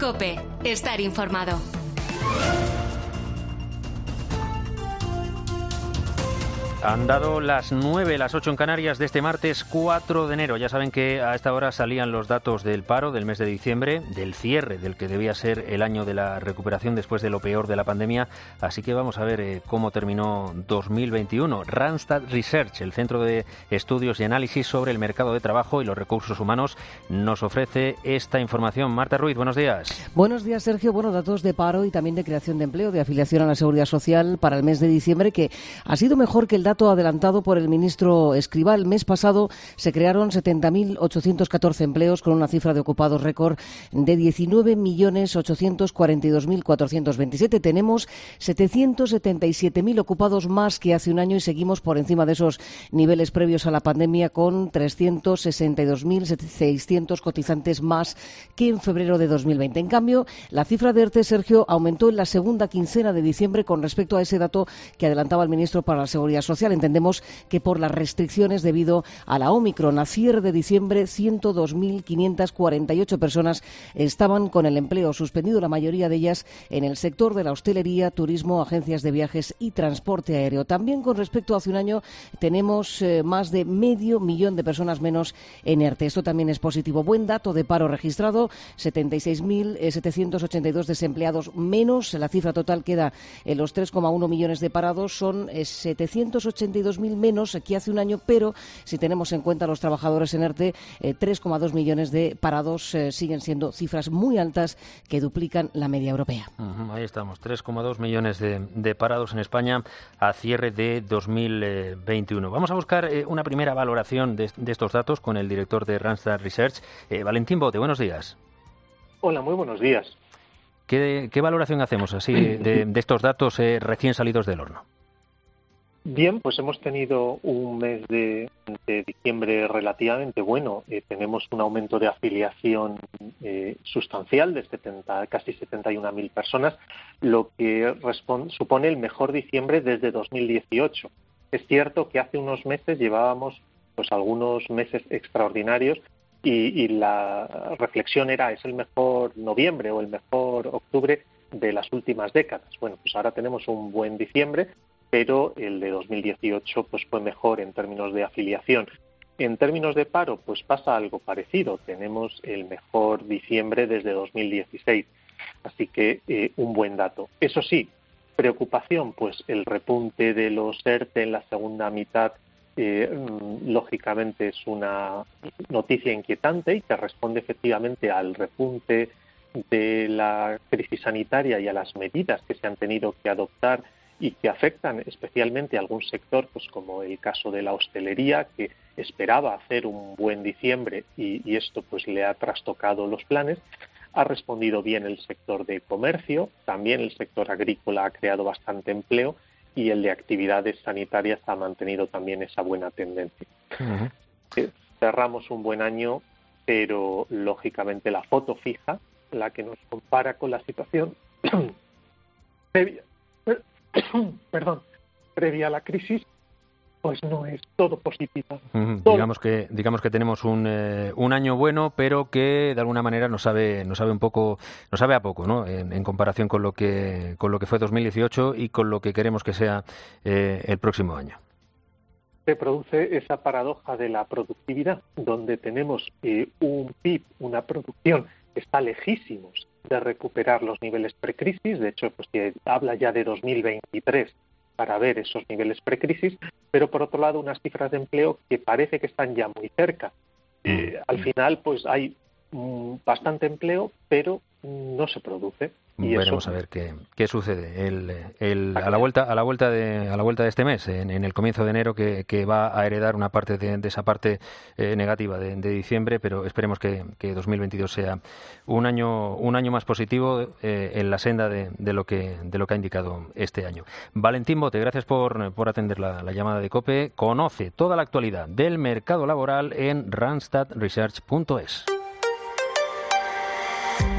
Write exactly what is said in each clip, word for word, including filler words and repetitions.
COPE. Estar informado. Han dado las nueve, las ocho en Canarias de este martes cuatro de enero. Ya saben que a esta hora salían los datos del paro del mes de diciembre, del cierre del que debía ser el año de la recuperación después de lo peor de la pandemia. Así que vamos a ver eh, cómo terminó dos mil veintiuno. Randstad Research, el Centro de Estudios y Análisis sobre el Mercado de Trabajo y los Recursos Humanos, nos ofrece esta información. Marta Ruiz, buenos días. Buenos días, Sergio. Bueno, datos de paro y también de creación de empleo, de afiliación a la Seguridad Social para el mes de diciembre, que ha sido mejor que el dato adelantado por el ministro Escrivá. El mes pasado se crearon setenta mil ochocientos catorce empleos con una cifra de ocupados récord de diecinueve millones ochocientos cuarenta y dos mil cuatrocientos veintisiete. Tenemos setecientos setenta y siete mil ocupados más que hace un año y seguimos por encima de esos niveles previos a la pandemia, con trescientos sesenta y dos mil seiscientos cotizantes más que en febrero de dos mil veinte. En cambio, la cifra de ERTE, Sergio, aumentó en la segunda quincena de diciembre con respecto a ese dato que adelantaba el ministro para la Seguridad Social. Entendemos que por las restricciones debido a la Ómicron, a cierre de diciembre, ciento dos mil quinientas cuarenta y ocho personas estaban con el empleo suspendido, la mayoría de ellas en el sector de la hostelería, turismo, agencias de viajes y transporte aéreo. También con respecto a hace un año tenemos eh, más de medio millón de personas menos en ERTE. Esto también es positivo. Buen dato de paro registrado, setenta y seis mil setecientos ochenta y dos desempleados menos. La cifra total queda en los tres coma uno millones de parados. Son eh, setecientos ochenta y dos mil menos que hace un año, pero si tenemos en cuenta a los trabajadores en ERTE, eh, tres coma dos millones de parados eh, siguen siendo cifras muy altas que duplican la media europea. Uh-huh, ahí estamos, tres coma dos millones de, de parados en España a cierre de dos mil veintiuno. Vamos a buscar eh, una primera valoración de, de estos datos con el director de Randstad Research, eh, Valentín Bote. Buenos días. Hola, muy buenos días. ¿Qué, qué valoración hacemos así de, de estos datos eh, recién salidos del horno? Bien, pues hemos tenido un mes de, de diciembre relativamente bueno. Eh, tenemos un aumento de afiliación eh, sustancial de setenta, casi setenta y una mil personas, lo que respon- supone el mejor diciembre desde dos mil dieciocho. Es cierto que hace unos meses llevábamos pues algunos meses extraordinarios y, y la reflexión era es el mejor noviembre o el mejor octubre de las últimas décadas. Bueno, pues ahora tenemos un buen diciembre, pero el de dos mil dieciocho pues fue mejor en términos de afiliación. En términos de paro, pues pasa algo parecido. Tenemos el mejor diciembre desde dos mil dieciséis, así que eh, un buen dato. Eso sí, preocupación, pues el repunte de los ERTE en la segunda mitad, eh, lógicamente es una noticia inquietante y que responde efectivamente al repunte de la crisis sanitaria y a las medidas que se han tenido que adoptar y que afectan especialmente a algún sector, pues como el caso de la hostelería, que esperaba hacer un buen diciembre y, y esto pues le ha trastocado los planes. Ha respondido bien el sector de comercio, también el sector agrícola ha creado bastante empleo y el de actividades sanitarias ha mantenido también esa buena tendencia. Uh-huh. Eh, cerramos un buen año, pero lógicamente la foto fija, la que nos compara con la situación previa perdón, previa a la crisis, pues no es todo positivo. Uh-huh. Todo. Digamos que digamos que tenemos un eh, un año bueno, pero que de alguna manera nos sabe nos sabe un poco nos sabe a poco, ¿no? En, en comparación con lo que con lo que fue dos mil dieciocho y con lo que queremos que sea eh, el próximo año. Se produce esa paradoja de la productividad, donde tenemos eh, un P I B, una producción que está lejísimos de recuperar los niveles precrisis. De hecho, pues se habla ya de dos mil veintitrés para ver esos niveles precrisis, pero por otro lado unas cifras de empleo que parece que están ya muy cerca. Eh, al final, pues hay mm, bastante empleo, pero no se produce. Y veremos eso... a ver qué, qué sucede el, el, a la vuelta a la vuelta de a la vuelta de este mes, en, en el comienzo de enero, que, que va a heredar una parte de, de esa parte eh, negativa de, de diciembre, pero esperemos que, que dos mil veintidós sea un año un año más positivo eh, en la senda de, de lo que de lo que ha indicado este año. Valentín Bote, gracias por, por atender la, la llamada de COPE. Conoce toda la actualidad del mercado laboral en randstad research punto es. Y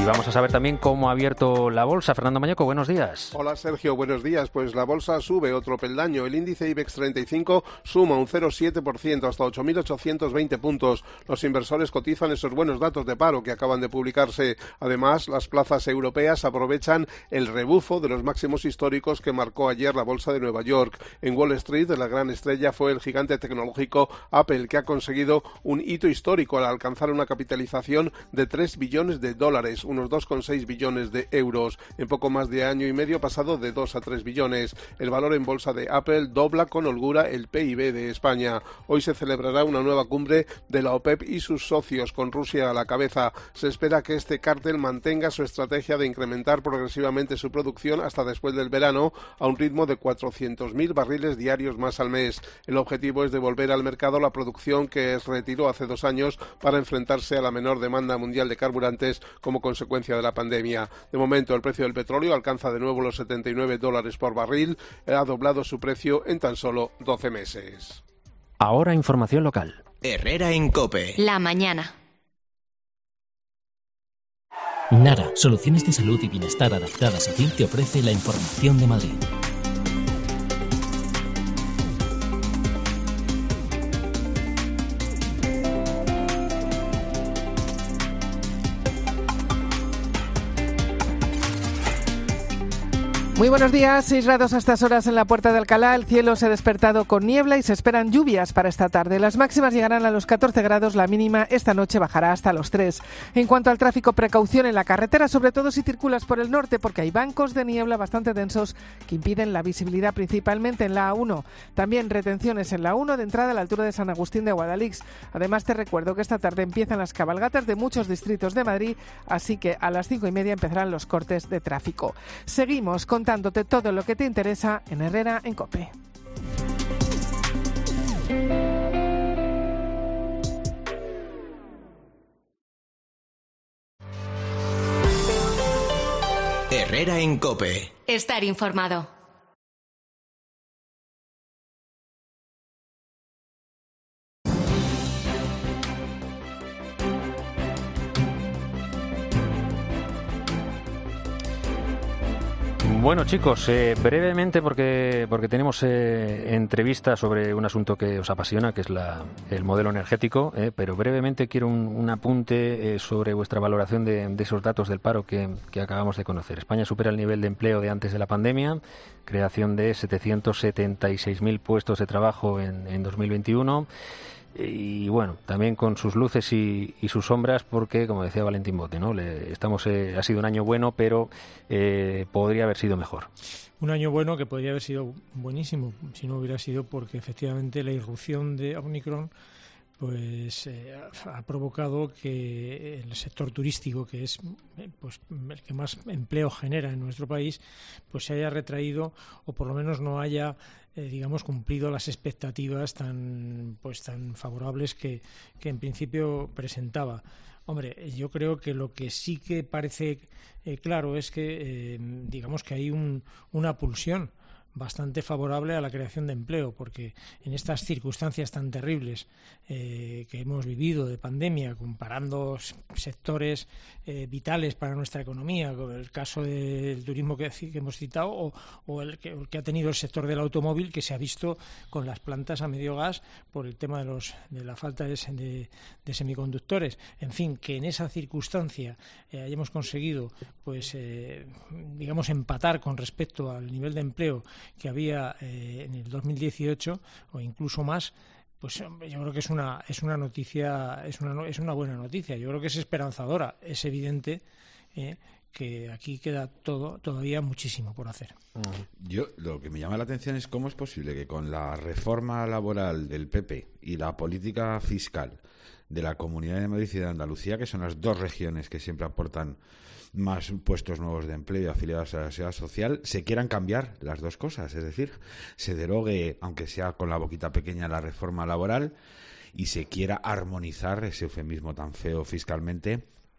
vamos a saber también cómo ha abierto la bolsa. Fernando Mañoco, buenos días. Hola Sergio, buenos días. Pues la bolsa sube otro peldaño. El índice IBEX treinta y cinco suma un cero coma siete por ciento hasta ocho mil ochocientos veinte puntos. Los inversores cotizan esos buenos datos de paro que acaban de publicarse. Además, las plazas europeas aprovechan el rebufo de los máximos históricos que marcó ayer la bolsa de Nueva York. En Wall Street, la gran estrella fue el gigante tecnológico Apple, que ha conseguido un hito histórico al alcanzar una capitalización de tres billones de dólares, unos dos coma seis billones de euros. En poco más de año y medio ha pasado de dos a tres billones. El valor en bolsa de Apple dobla con holgura el P I B de España. Hoy se celebrará una nueva cumbre de la OPEP y sus socios, con Rusia a la cabeza. Se espera que este cártel mantenga su estrategia de incrementar progresivamente su producción hasta después del verano a un ritmo de cuatrocientos mil barriles diarios más al mes. El objetivo es devolver al mercado la producción que retiró hace dos años para enfrentarse a la menor demanda mundial de carburantes como consecuencia de la pandemia. De momento, el precio del petróleo alcanza de nuevo los setenta y nueve dólares por barril. Ha doblado su precio en tan solo doce meses. Ahora información local. Herrera en COPE. La mañana. Nara, soluciones de salud y bienestar adaptadas a ti, te ofrece la información de Madrid. Muy buenos días, seis grados a estas horas en la Puerta de Alcalá, el cielo se ha despertado con niebla y se esperan lluvias para esta tarde. Las máximas llegarán a los catorce grados, la mínima esta noche bajará hasta los tres. En cuanto al tráfico, precaución en la carretera, sobre todo si circulas por el norte, porque hay bancos de niebla bastante densos que impiden la visibilidad, principalmente en la A uno. También retenciones en la uno de entrada a la altura de San Agustín de Guadalix. Además, te recuerdo que esta tarde empiezan las cabalgatas de muchos distritos de Madrid, así que a las cinco y media empezarán los cortes de tráfico. Seguimos con contándote todo lo que te interesa en Herrera en COPE. Herrera en COPE. Estar informado. Bueno, chicos, eh, brevemente, porque porque tenemos eh, entrevista sobre un asunto que os apasiona, que es la, el modelo energético, eh, pero brevemente quiero un, un apunte eh, sobre vuestra valoración de, de esos datos del paro que, que acabamos de conocer. España supera el nivel de empleo de antes de la pandemia, creación de setecientos setenta y seis mil puestos de trabajo en, en dos mil veintiuno. Y bueno, también con sus luces y, y sus sombras, porque, como decía Valentín Bote, ¿no? Le, estamos, eh, ha sido un año bueno, pero eh, podría haber sido mejor. Un año bueno que podría haber sido buenísimo, si no hubiera sido porque efectivamente la irrupción de Omicron pues eh, ha provocado que el sector turístico, que es eh, pues el que más empleo genera en nuestro país, pues se haya retraído o por lo menos no haya eh, digamos cumplido las expectativas tan pues tan favorables que, que en principio presentaba. Hombre, yo creo que lo que sí que parece eh, claro es que eh, digamos que hay un, una pulsión bastante favorable a la creación de empleo, porque en estas circunstancias tan terribles eh, que hemos vivido de pandemia, comparando sectores eh, vitales para nuestra economía, como el caso del turismo que, que hemos citado, o, o el, que, el que ha tenido el sector del automóvil, que se ha visto con las plantas a medio gas por el tema de los de la falta de, de, de semiconductores. En fin, que en esa circunstancia eh, hayamos conseguido, pues eh, digamos, empatar con respecto al nivel de empleo que había eh, en el dos mil dieciocho o incluso más, pues yo creo que es una es una noticia es una es una buena noticia. Yo creo que es esperanzadora. Es evidente eh, que aquí queda todo todavía muchísimo por hacer. Yo lo que me llama la atención es cómo es posible que con la reforma laboral del P P y la política fiscal de la Comunidad de Madrid y de Andalucía, que son las dos regiones que siempre aportan más puestos nuevos de empleo y afiliados a la seguridad social, se quieran cambiar las dos cosas, es decir, se derogue, aunque sea con la boquita pequeña, la reforma laboral y se quiera armonizar, ese eufemismo tan feo fiscalmente,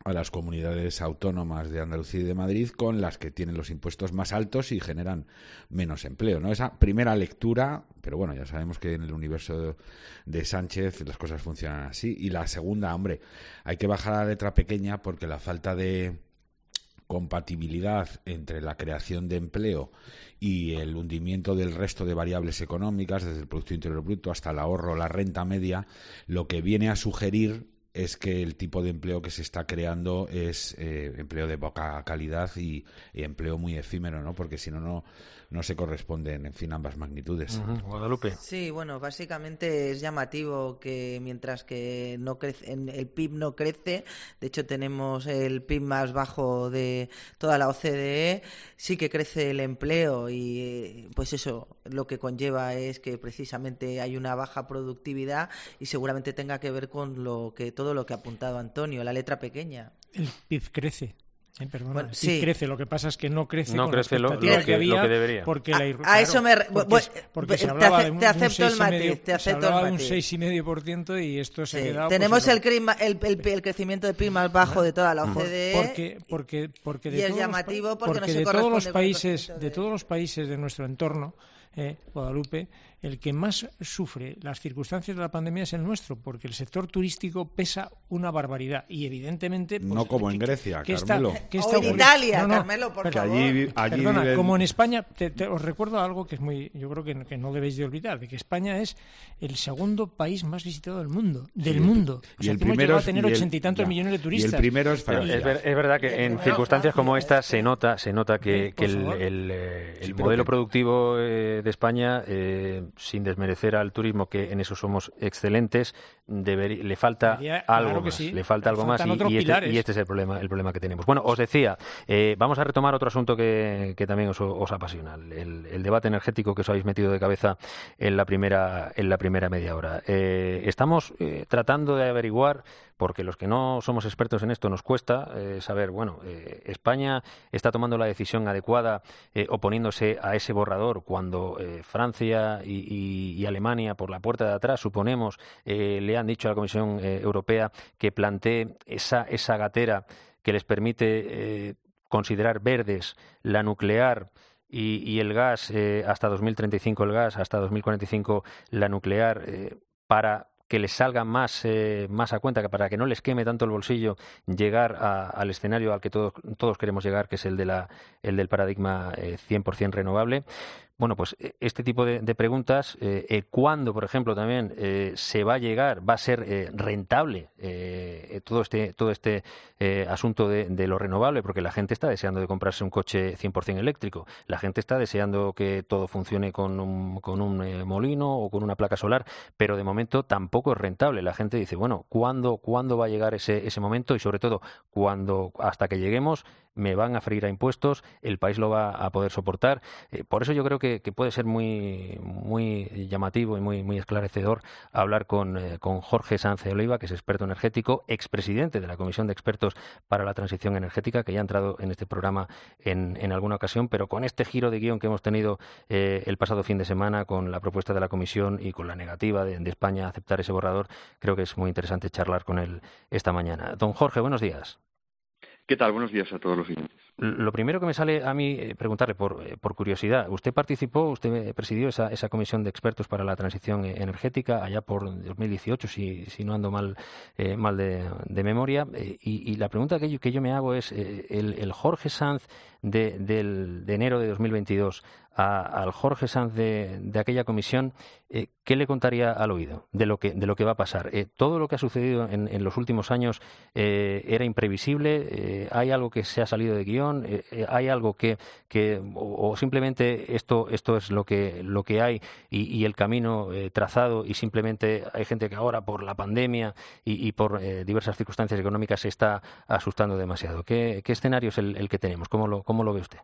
a las comunidades autónomas de Andalucía y de Madrid, con las que tienen los impuestos más altos y generan menos empleo, ¿no? Esa primera lectura, pero bueno, ya sabemos que en el universo de Sánchez las cosas funcionan así. Y la segunda, hombre, hay que bajar a la letra pequeña, porque la falta de compatibilidad entre la creación de empleo y el hundimiento del resto de variables económicas, desde el Producto Interior Bruto hasta el ahorro, la renta media, lo que viene a sugerir es que el tipo de empleo que se está creando es eh, empleo de poca calidad y, y empleo muy efímero, ¿no? Porque si no, no no se corresponden, en fin, ambas magnitudes. Uh-huh. Guadalupe. Sí, bueno, básicamente es llamativo que mientras que no crece, el P I B no crece, de hecho tenemos el P I B más bajo de toda la O C D E, sí que crece el empleo y pues eso lo que conlleva es que precisamente hay una baja productividad y seguramente tenga que ver con lo que todo lo que ha apuntado Antonio, la letra pequeña. El P I B crece. Eh, perdona, bueno, el P I B sí. crece, lo que pasa es que no crece no con crece la lo, expectativa lo, que, que había, lo que debería. porque a, la, a claro, eso me porque, porque se te, hablaba ace, de un, te acepto un el matiz, medio, te acepto se hablaba el de un matiz. seis coma cinco por ciento y esto se sí. ha quedado... Tenemos pues, el, clima, el, el, el crecimiento del P I B más bajo de toda la O C D E porque, porque, porque de y es todos llamativo los, porque, porque no se de todos los países de... de todos los países de nuestro entorno, eh, Guadalupe, el que más sufre las circunstancias de la pandemia es el nuestro, porque el sector turístico pesa una barbaridad y evidentemente... Pues, no como que, en Grecia, que Carmelo. Está, que o está en Italia, no, no, Carmelo, por favor. Allí, allí perdona, viven... como en España, te, te, os recuerdo algo que es muy, yo creo que, que no debéis de olvidar, de que España es el segundo país más visitado del mundo, del sí, mundo. Y o sea, el que hemos primero llegado a tener y el, ochenta y tantos ya, millones de turistas. Y el primero es Francia. Es, ver, es verdad que en circunstancias como esta se nota, se nota que, que el, el, el sí, modelo que... productivo eh, de España, eh, sin desmerecer al turismo, que en eso somos excelentes, deber, le falta Debería, algo claro más, sí, le falta algo más y, y, este, y este es el problema, el problema que tenemos. Bueno, os decía, eh, vamos a retomar otro asunto que, que también os, os apasiona, el, el debate energético que os habéis metido de cabeza en la primera, en la primera media hora. Eh, estamos eh, tratando de averiguar, porque los que no somos expertos en esto nos cuesta eh, saber, bueno, eh, España está tomando la decisión adecuada eh, oponiéndose a ese borrador cuando eh, Francia y, y, y Alemania, por la puerta de atrás, suponemos, eh, le han dicho a la Comisión eh, Europea que plantee esa, esa gatera que les permite eh, considerar verdes la nuclear y, y el gas, eh, hasta dos mil treinta y cinco el gas, hasta dos mil cuarenta y cinco la nuclear, eh, para que les salga más, eh, más a cuenta, que para que no les queme tanto el bolsillo llegar a, al escenario al que todos, todos queremos llegar, que es el, de la, el del paradigma eh, cien por ciento renovable. Bueno, pues este tipo de, de preguntas, eh, eh, ¿cuándo, por ejemplo, también eh, se va a llegar, va a ser eh, rentable eh, todo este todo este eh, asunto de, de lo renovable? Porque la gente está deseando de comprarse un coche cien por ciento eléctrico, la gente está deseando que todo funcione con un, con un eh, molino o con una placa solar, pero de momento tampoco es rentable. La gente dice, bueno, ¿cuándo, ¿cuándo va a llegar ese, ese momento? Y sobre todo, cuando hasta que lleguemos me van a freír a impuestos, el país lo va a poder soportar. Eh, por eso yo creo que, que puede ser muy muy llamativo y muy muy esclarecedor hablar con, eh, con Jorge Sanz de Oliva, que es experto energético, expresidente de la Comisión de Expertos para la Transición Energética, que ya ha entrado en este programa en, en alguna ocasión, pero con este giro de guión que hemos tenido eh, el pasado fin de semana, con la propuesta de la Comisión y con la negativa de, de España a aceptar ese borrador, creo que es muy interesante charlar con él esta mañana. Don Jorge, buenos días. ¿Qué tal? Buenos días a todos los oyentes. Lo primero que me sale a mí eh, preguntarle, por, eh, por curiosidad, usted participó, usted presidió esa, esa comisión de expertos para la transición energética allá por dos mil dieciocho, si, si no ando mal, eh, mal de, de memoria, eh, y, y la pregunta que yo, que yo me hago es, eh, el, el Jorge Sanz de, del, de enero de dos mil veintidós a, al Jorge Sanz de, de aquella comisión, eh, ¿qué le contaría al oído de lo que, de lo que va a pasar? Eh, ¿Todo lo que ha sucedido en, en los últimos años eh, era imprevisible? Eh, ¿Hay algo que se ha salido de guión? Eh, eh, ¿Hay algo que, que o, o simplemente esto, esto es lo que, lo que hay y, y el camino eh, trazado, y simplemente hay gente que ahora por la pandemia y, y por eh, diversas circunstancias económicas se está asustando demasiado? ¿Qué, qué escenario es el, el que tenemos? ¿Cómo lo, cómo lo ve usted?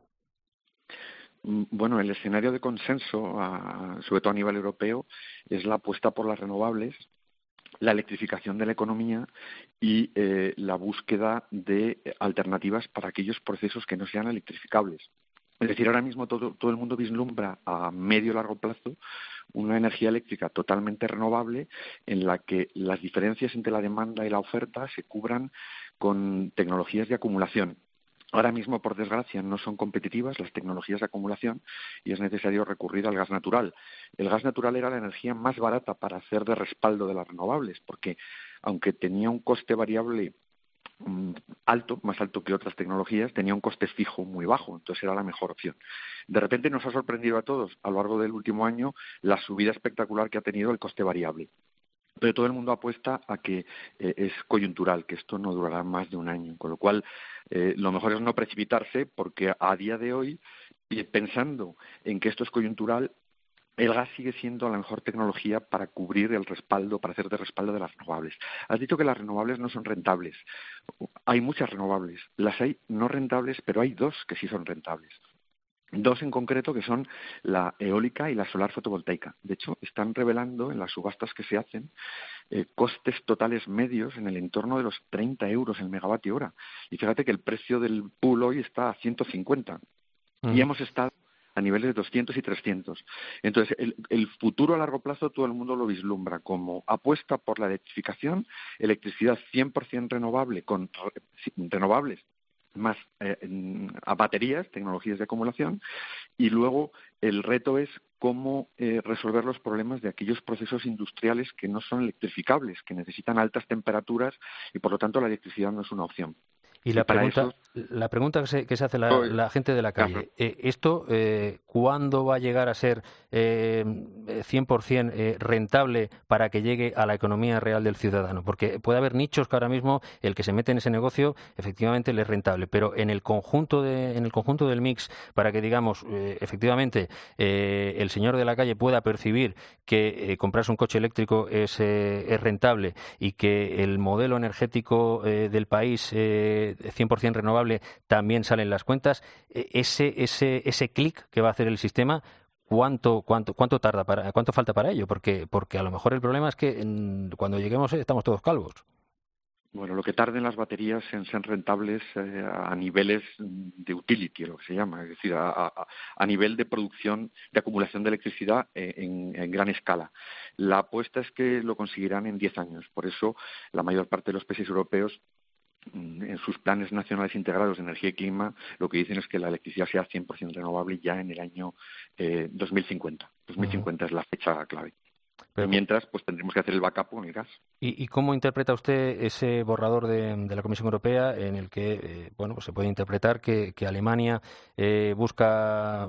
Bueno, el escenario de consenso, a, sobre todo a nivel europeo, es la apuesta por las renovables, la electrificación de la economía y eh, la búsqueda de alternativas para aquellos procesos que no sean electrificables. Es decir, ahora mismo todo, todo el mundo vislumbra a medio y largo plazo una energía eléctrica totalmente renovable en la que las diferencias entre la demanda y la oferta se cubran con tecnologías de acumulación. Ahora mismo, por desgracia, no son competitivas las tecnologías de acumulación y es necesario recurrir al gas natural. El gas natural era la energía más barata para hacer de respaldo de las renovables, porque aunque tenía un coste variable alto, más alto que otras tecnologías, tenía un coste fijo muy bajo, entonces era la mejor opción. De repente nos ha sorprendido a todos a lo largo del último año la subida espectacular que ha tenido el coste variable. Pero todo el mundo apuesta a que eh, es coyuntural, que esto no durará más de un año, con lo cual eh, lo mejor es no precipitarse, porque a día de hoy, eh, pensando en que esto es coyuntural, el gas sigue siendo la mejor tecnología para cubrir el respaldo, para hacer de respaldo de las renovables. Has dicho que las renovables no son rentables. Hay muchas renovables, las hay no rentables, pero hay dos que sí son rentables. Dos en concreto, que son la eólica y la solar fotovoltaica. De hecho, están revelando en las subastas que se hacen eh, costes totales medios en el entorno de los treinta euros el megavatio hora. Y fíjate que el precio del pool hoy está a ciento cincuenta. Uh-huh. Y hemos estado a niveles de doscientos y trescientos. Entonces, el, el futuro a largo plazo todo el mundo lo vislumbra como apuesta por la electrificación, electricidad cien por ciento renovable, con renovables, más eh, a baterías, tecnologías de acumulación, y luego el reto es cómo eh, resolver los problemas de aquellos procesos industriales que no son electrificables, que necesitan altas temperaturas y por lo tanto la electricidad no es una opción. Y la y para pregunta, eso... la pregunta que se, que se hace la, la gente de la calle, eh, ¿esto eh, cuándo va a llegar a ser eh, cien por ciento eh, rentable para que llegue a la economía real del ciudadano? Porque puede haber nichos que ahora mismo el que se mete en ese negocio efectivamente le es rentable, pero en el conjunto de, en el conjunto del mix, para que digamos eh, efectivamente eh, el señor de la calle pueda percibir que eh, comprarse un coche eléctrico es, eh, es rentable y que el modelo energético eh, del país eh, cien por ciento renovable también salen las cuentas, ese ese ese clic que va a hacer el sistema, ¿cuánto cuánto cuánto tarda para cuánto falta para ello? Porque porque a lo mejor el problema es que en, cuando lleguemos eh, estamos todos calvos. Bueno, lo que tarden las baterías en ser rentables eh, a niveles de utility, lo que se llama, es decir, a, a, a nivel de producción, de acumulación de electricidad eh, en, en gran escala. La apuesta es que lo conseguirán en diez años. Por eso, la mayor parte de los países europeos, en sus planes nacionales integrados de energía y clima, lo que dicen es que la electricidad sea cien por ciento renovable ya en el año eh, dos mil cincuenta. dos mil cincuenta uh-huh. es la fecha clave. Pero, mientras, pues tendremos que hacer el backup con el gas. ¿Y, y cómo interpreta usted ese borrador de, de la Comisión Europea en el que, eh, bueno, pues se puede interpretar que, que Alemania eh, busca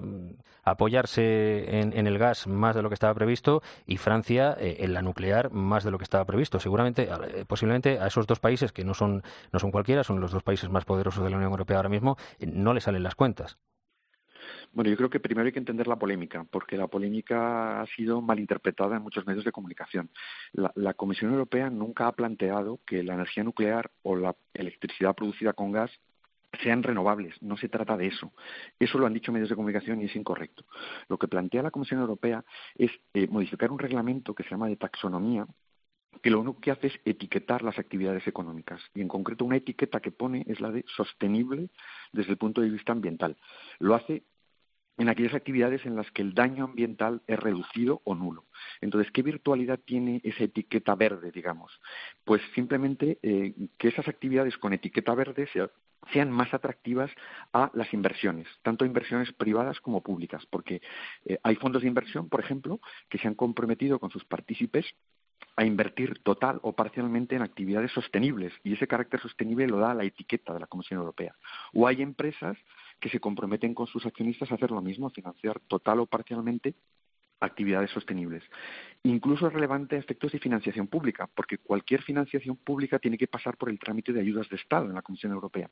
apoyarse en, en el gas más de lo que estaba previsto y Francia eh, en la nuclear más de lo que estaba previsto? Seguramente, eh, posiblemente a esos dos países, que no son, no son cualquiera, son los dos países más poderosos de la Unión Europea ahora mismo, eh, no les salen las cuentas. Bueno, yo creo que primero hay que entender la polémica, porque la polémica ha sido malinterpretada en muchos medios de comunicación. La, la Comisión Europea nunca ha planteado que la energía nuclear o la electricidad producida con gas sean renovables. No se trata de eso. Eso lo han dicho medios de comunicación y es incorrecto. Lo que plantea la Comisión Europea es eh, modificar un reglamento que se llama de taxonomía, que lo único que hace es etiquetar las actividades económicas. Y en concreto una etiqueta que pone es la de sostenible desde el punto de vista ambiental. Lo hace en aquellas actividades en las que el daño ambiental es reducido o nulo. Entonces, ¿qué virtualidad tiene esa etiqueta verde, digamos? Pues simplemente eh, que esas actividades con etiqueta verde sea, sean más atractivas a las inversiones, tanto inversiones privadas como públicas, porque eh, hay fondos de inversión, por ejemplo, que se han comprometido con sus partícipes a invertir total o parcialmente en actividades sostenibles, y ese carácter sostenible lo da la etiqueta de la Comisión Europea. O hay empresas que se comprometen con sus accionistas a hacer lo mismo, a financiar total o parcialmente actividades sostenibles. Incluso es relevante a efectos de financiación pública, porque cualquier financiación pública tiene que pasar por el trámite de ayudas de Estado en la Comisión Europea,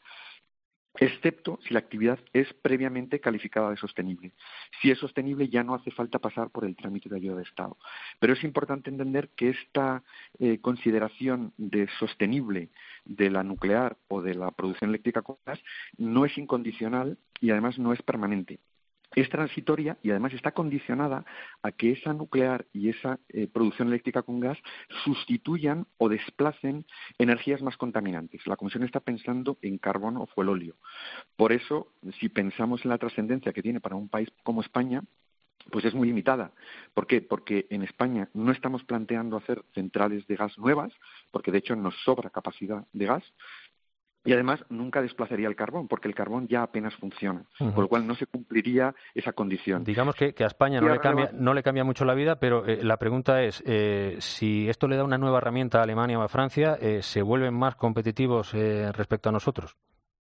excepto si la actividad es previamente calificada de sostenible. Si es sostenible, ya no hace falta pasar por el trámite de ayuda de Estado. Pero es importante entender que esta eh, consideración de sostenible de la nuclear o de la producción eléctrica con gas no es incondicional y además no es permanente. Es transitoria y además está condicionada a que esa nuclear y esa eh, producción eléctrica con gas sustituyan o desplacen energías más contaminantes. La Comisión está pensando en carbón o fuelóleo. Por eso, si pensamos en la trascendencia que tiene para un país como España, pues es muy limitada. ¿Por qué? Porque en España no estamos planteando hacer centrales de gas nuevas, porque de hecho nos sobra capacidad de gas. Y además nunca desplazaría el carbón, porque el carbón ya apenas funciona, Uh-huh. con lo cual no se cumpliría esa condición. Digamos que, que a España no le, cambia, no le cambia mucho la vida, pero eh, la pregunta es, eh, si esto le da una nueva herramienta a Alemania o a Francia, eh, ¿se vuelven más competitivos eh, respecto a nosotros?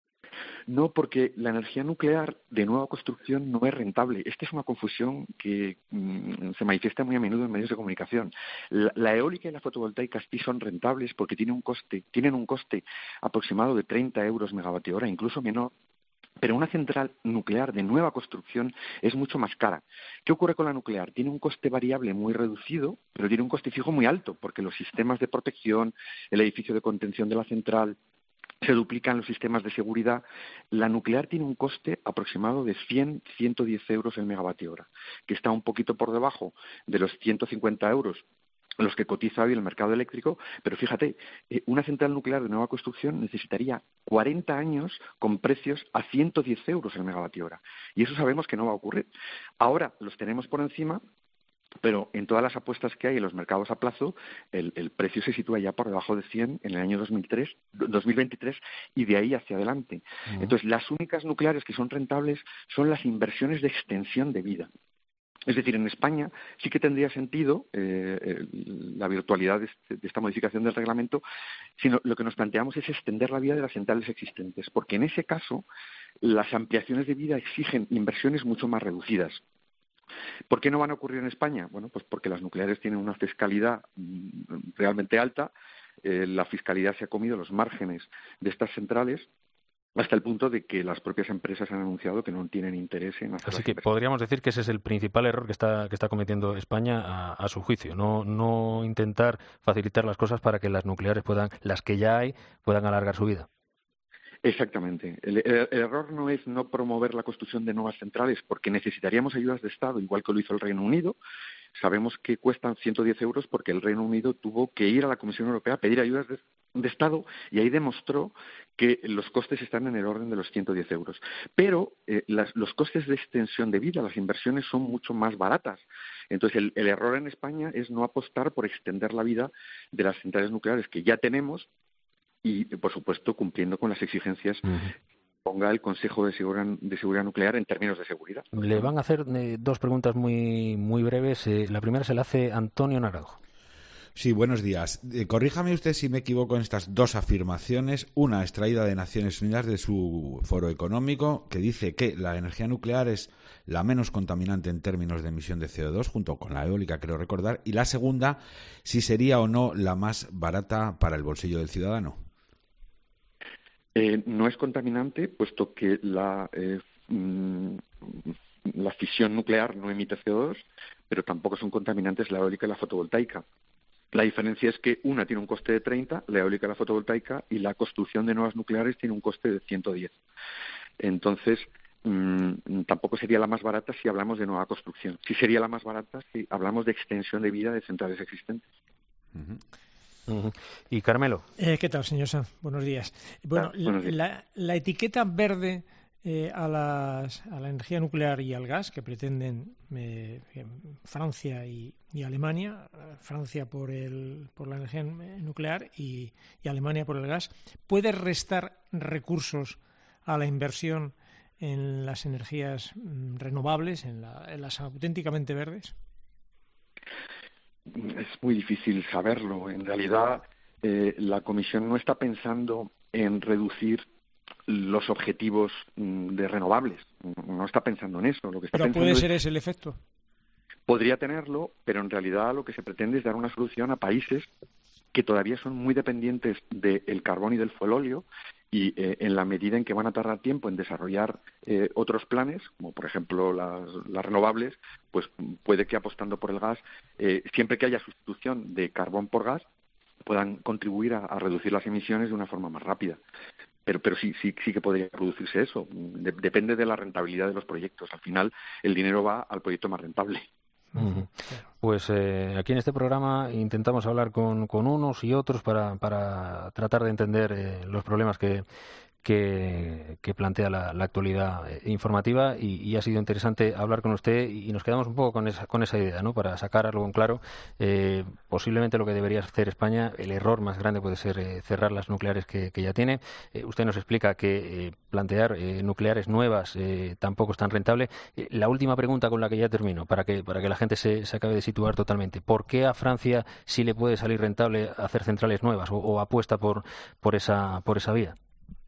No, porque la energía nuclear de nueva construcción no es rentable. Esta es una confusión que mmm, se manifiesta muy a menudo en medios de comunicación. La, la eólica y la fotovoltaica sí son rentables porque tienen un coste, tienen un coste aproximado de treinta euros megavatio hora, incluso menor. Pero una central nuclear de nueva construcción es mucho más cara. ¿Qué ocurre con la nuclear? Tiene un coste variable muy reducido, pero tiene un coste fijo muy alto, porque los sistemas de protección, el edificio de contención de la central, se duplican los sistemas de seguridad. La nuclear tiene un coste aproximado de cien a ciento diez euros el megavatio hora, que está un poquito por debajo de los ciento cincuenta euros los que cotiza hoy el mercado eléctrico, pero fíjate, eh, una central nuclear de nueva construcción necesitaría cuarenta años con precios a ciento diez euros el megavatio hora, y eso sabemos que no va a ocurrir. Ahora los tenemos por encima, pero en todas las apuestas que hay en los mercados a plazo, el, el precio se sitúa ya por debajo de cien en el año dos mil tres, dos mil veintitrés y de ahí hacia adelante. Uh-huh. Entonces, las únicas nucleares que son rentables son las inversiones de extensión de vida. Es decir, en España sí que tendría sentido eh, eh, la virtualidad de, este, de esta modificación del reglamento, sino lo que nos planteamos es extender la vida de las centrales existentes, porque en ese caso las ampliaciones de vida exigen inversiones mucho más reducidas. ¿Por qué no van a ocurrir en España? Bueno, pues porque las nucleares tienen una fiscalidad realmente alta, eh, la fiscalidad se ha comido los márgenes de estas centrales, hasta el punto de que las propias empresas han anunciado que no tienen interés en hacer. Así que podríamos decir que ese es el principal error que está que está cometiendo España a, a su juicio, no no intentar facilitar las cosas para que las nucleares puedan, las que ya hay, puedan alargar su vida. Exactamente. El, el, el error no es no promover la construcción de nuevas centrales, porque necesitaríamos ayudas de Estado, igual que lo hizo el Reino Unido. Sabemos que cuestan ciento diez euros porque el Reino Unido tuvo que ir a la Comisión Europea a pedir ayudas de, de Estado y ahí demostró que los costes están en el orden de los ciento diez euros. Pero eh, las, los costes de extensión de vida, las inversiones son mucho más baratas. Entonces, el, el error en España es no apostar por extender la vida de las centrales nucleares que ya tenemos y, por supuesto, cumpliendo con las exigencias uh-huh. ponga el Consejo de Seguridad, de Seguridad Nuclear en términos de seguridad. Le van a hacer eh, dos preguntas muy muy breves. Eh, la primera se la hace Antonio Naranjo. Sí, buenos días. Eh, corríjame usted si me equivoco en estas dos afirmaciones. Una extraída de Naciones Unidas de su Foro Económico, que dice que la energía nuclear es la menos contaminante en términos de emisión de C O dos, junto con la eólica, creo recordar. Y la segunda, si sería o no la más barata para el bolsillo del ciudadano. Eh, no es contaminante, puesto que la, eh, mm, la fisión nuclear no emite C O dos, pero tampoco son contaminantes la eólica y la fotovoltaica. La diferencia es que una tiene un coste de treinta, la eólica y la fotovoltaica, y la construcción de nuevas nucleares tiene un coste de ciento diez. Entonces, mmm, tampoco sería la más barata si hablamos de nueva construcción. Sí sería la más barata si hablamos de extensión de vida de centrales existentes. Uh-huh. Uh-huh. Y Carmelo. Eh, ¿Qué tal, señor Sanz? Buenos días. Bueno, ah, buenos días. La, la etiqueta verde eh, a, las, a la energía nuclear y al gas que pretenden eh, Francia y, y Alemania, Francia por, el, por la energía nuclear y, y Alemania por el gas, ¿puede restar recursos a la inversión en las energías renovables, en, la, en las auténticamente verdes? Es muy difícil saberlo. En realidad, eh, la Comisión no está pensando en reducir los objetivos de renovables. No está pensando en eso. Lo que está pero pensando puede es, ser ese el efecto. Podría tenerlo, pero en realidad lo que se pretende es dar una solución a países que todavía son muy dependientes del carbón y del fuelóleo y eh, en la medida en que van a tardar tiempo en desarrollar eh, otros planes, como por ejemplo las, las renovables, pues puede que apostando por el gas, eh, siempre que haya sustitución de carbón por gas, puedan contribuir a, a reducir las emisiones de una forma más rápida. Pero, pero sí, sí, sí que podría producirse eso. De, depende de la rentabilidad de los proyectos. Al final, el dinero va al proyecto más rentable. Uh-huh. Pues eh, aquí en este programa intentamos hablar con, con unos y otros para, para tratar de entender eh, los problemas que, que, que plantea la, la actualidad informativa y, y ha sido interesante hablar con usted y nos quedamos un poco con esa, con esa idea, ¿no? Para sacar algo en claro. Eh, posiblemente lo que debería hacer España, el error más grande puede ser eh, cerrar las nucleares que, que ya tiene. Eh, usted nos explica que eh, plantear eh, nucleares nuevas eh, tampoco es tan rentable. Eh, la última pregunta con la que ya termino, para que, para que la gente se, se acabe de situar totalmente. ¿Por qué a Francia sí le puede salir rentable hacer centrales nuevas o, o apuesta por, por, esa, por esa vía?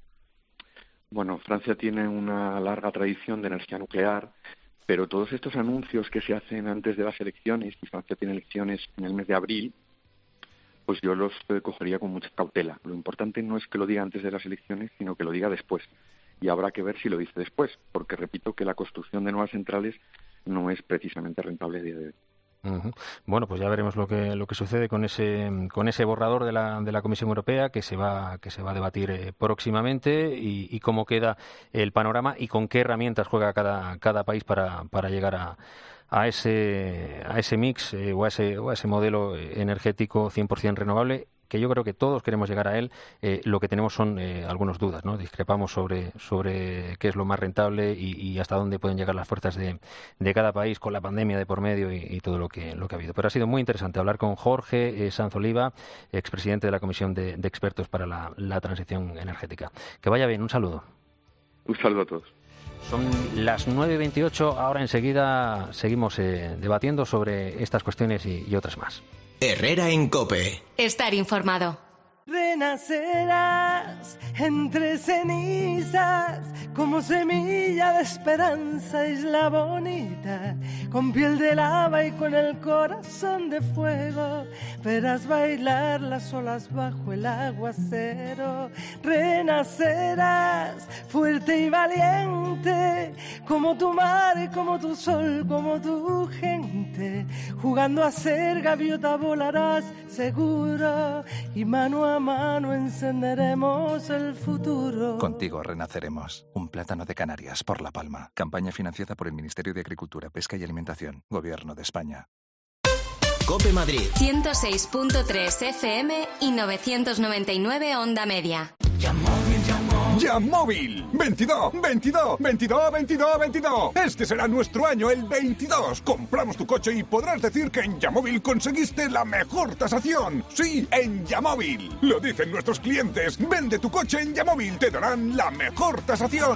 Bueno, Francia tiene una larga tradición de energía nuclear, pero todos estos anuncios que se hacen antes de las elecciones, y Francia tiene elecciones en el mes de abril, pues yo los eh, cogería con mucha cautela. Lo importante no es que lo diga antes de las elecciones, sino que lo diga después. Y habrá que ver si lo dice después, porque repito que la construcción de nuevas centrales no es precisamente rentable a día de hoy. Uh-huh. Bueno, pues ya veremos lo que lo que sucede con ese con ese borrador de la de la Comisión Europea que se va que se va a debatir eh, próximamente y, y cómo queda el panorama y con qué herramientas juega cada cada país para para llegar a a ese a ese mix eh, o a ese o a ese modelo energético cien por ciento renovable, que yo creo que todos queremos llegar a él. Eh, lo que tenemos son eh, algunas dudas, ¿no? Discrepamos sobre sobre qué es lo más rentable y, y hasta dónde pueden llegar las fuerzas de, de cada país con la pandemia de por medio y, y todo lo que lo que ha habido. Pero ha sido muy interesante hablar con Jorge eh, Sanz Oliva, expresidente de la Comisión de, de Expertos para la, la Transición Energética. Que vaya bien, un saludo. Un saludo a todos. Son las nueve y veintiocho, ahora enseguida seguimos eh, debatiendo sobre estas cuestiones y, y otras más. Herrera en COPE. Estar informado. Renacerás entre cenizas como semilla de esperanza, isla bonita, con piel de lava y con el corazón de fuego. Verás bailar las olas bajo el aguacero. Renacerás fuerte y valiente como tu mar, como tu sol, como tu gente. Jugando a ser gaviota volarás seguro y mano a mano encenderemos el futuro. Contigo renaceremos. Un plátano de Canarias por La Palma. Campaña financiada por el Ministerio de Agricultura, Pesca y Alimentación. Gobierno de España. COPE Madrid. ciento seis punto tres F M y novecientos noventa y nueve Onda Media. Yamóvil. veintidós, veintidós, veintidós, veintidós, veintidós. Este será nuestro año, el veintidós. Compramos tu coche y podrás decir que en Yamóvil conseguiste la mejor tasación. Sí, en Yamóvil. Lo dicen nuestros clientes. Vende tu coche en Yamóvil. Te darán la mejor tasación.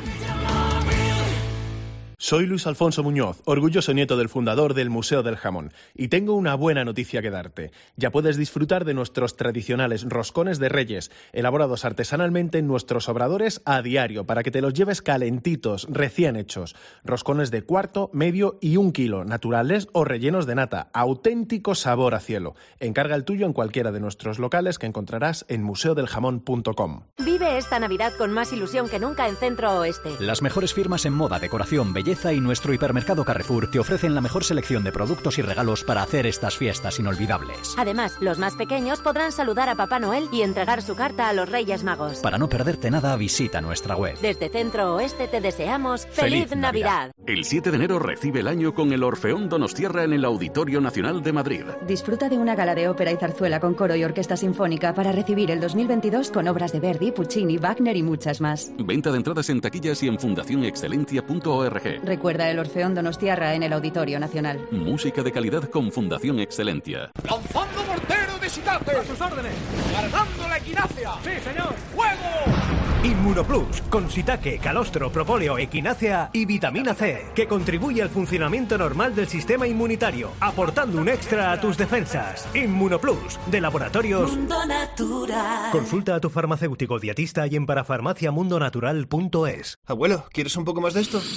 Soy Luis Alfonso Muñoz, orgulloso nieto del fundador del Museo del Jamón, y tengo una buena noticia que darte. Ya puedes disfrutar de nuestros tradicionales roscones de Reyes, elaborados artesanalmente en nuestros obradores a diario, para que te los lleves calentitos, recién hechos. Roscones de cuarto, medio y un kilo, naturales o rellenos de nata, auténtico sabor a cielo. Encarga el tuyo en cualquiera de nuestros locales que encontrarás en museo del jamón punto com. Vive esta Navidad con más ilusión que nunca en Centro Oeste. Las mejores firmas en moda, decoración, belleza y nuestro hipermercado Carrefour te ofrecen la mejor selección de productos y regalos para hacer estas fiestas inolvidables. Además, los más pequeños podrán saludar a Papá Noel y entregar su carta a los Reyes Magos. Para no perderte nada, visita nuestra web. Desde Centro Oeste te deseamos ¡Feliz, Feliz Navidad! Navidad! El siete de enero recibe el año con el Orfeón Donostiarra en el Auditorio Nacional de Madrid. Disfruta de una gala de ópera y zarzuela con coro y orquesta sinfónica para recibir el dos mil veintidós con obras de Verdi, Puccini, Wagner y muchas más. Venta de entradas en taquillas y en fundación excelentia punto org. Recuerda el Orfeón Donostiarra en el Auditorio Nacional. Música de calidad con Fundación Excelentia. ¡Lanzando mortero de Sitate! ¡A sus órdenes! ¡Cargando la equinacia! ¡Sí, señor! ¡Fuego! Inmunoplus, con Sitaque, calostro, propóleo, equinácea y vitamina C, que contribuye al funcionamiento normal del sistema inmunitario, aportando un extra a tus defensas. Inmunoplus, de Laboratorios Mundo Natural. Consulta a tu farmacéutico dietista y en parafarmacia mundo natural punto es. Abuelo, ¿quieres un poco más de esto?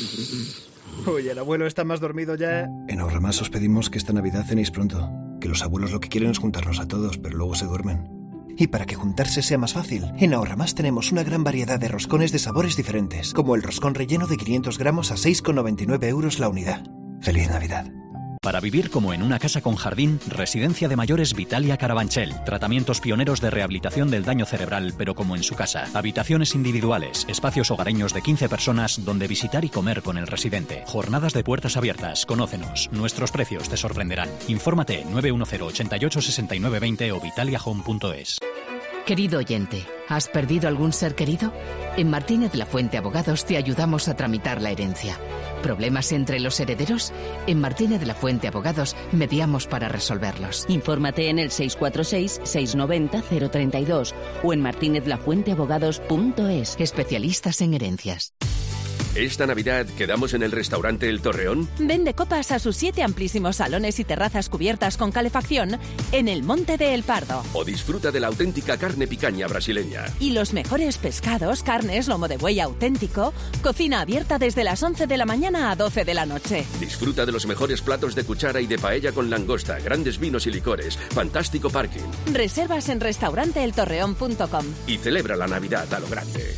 Uy, el abuelo está más dormido ya. En Ahorramás os pedimos que esta Navidad cenéis pronto. Que los abuelos lo que quieren es juntarnos a todos, pero luego se duermen. Y para que juntarse sea más fácil, en Ahorramás tenemos una gran variedad de roscones de sabores diferentes, como el roscón relleno de quinientos gramos a seis con noventa y nueve euros la unidad. ¡Feliz Navidad! Para vivir como en una casa con jardín, Residencia de Mayores Vitalia Carabanchel. Tratamientos pioneros de rehabilitación del daño cerebral, pero como en su casa. Habitaciones individuales, espacios hogareños de quince personas donde visitar y comer con el residente. Jornadas de puertas abiertas. Conócenos. Nuestros precios te sorprenderán. Infórmate nueve uno cero, ochenta y ocho, sesenta y nueve veinte o vitalia home punto es. Querido oyente, ¿has perdido algún ser querido? En Martínez Lafuente Abogados te ayudamos a tramitar la herencia. ¿Problemas entre los herederos? En Martínez Lafuente Abogados mediamos para resolverlos. Infórmate en el seis cuatro seis, seis nueve cero, cero tres dos o en martinez lafuente abogados punto es. Especialistas en herencias. ¿Esta Navidad quedamos en el restaurante El Torreón? Vende copas a sus siete amplísimos salones y terrazas cubiertas con calefacción en el Monte de El Pardo. ¿O disfruta de la auténtica carne picaña brasileña? Y los mejores pescados, carnes, lomo de buey auténtico, cocina abierta desde las once de la mañana a doce de la noche. Disfruta de los mejores platos de cuchara y de paella con langosta, grandes vinos y licores, fantástico parking. Reservas en restaurante el torreón punto com. Y celebra la Navidad a lo grande.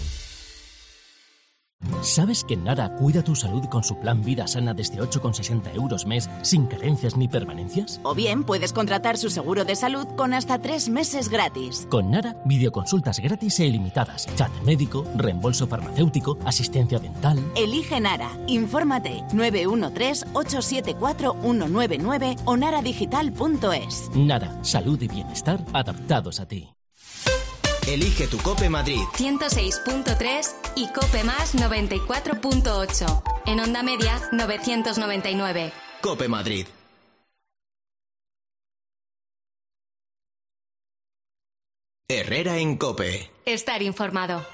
¿Sabes que Nara cuida tu salud con su plan Vida Sana desde ocho con sesenta euros mes, sin carencias ni permanencias? O bien puedes contratar su seguro de salud con hasta tres meses gratis. Con Nara, videoconsultas gratis e ilimitadas, chat médico, reembolso farmacéutico, asistencia dental. Elige Nara. Infórmate nueve uno tres, ocho siete cuatro, uno nueve nueve o naradigital punto es. Nara, salud y bienestar adaptados a ti. Elige tu Cope Madrid. ciento seis punto tres y Cope Más noventa y cuatro punto ocho. En onda media novecientos noventa y nueve. Cope Madrid. Herrera en Cope. Estar informado.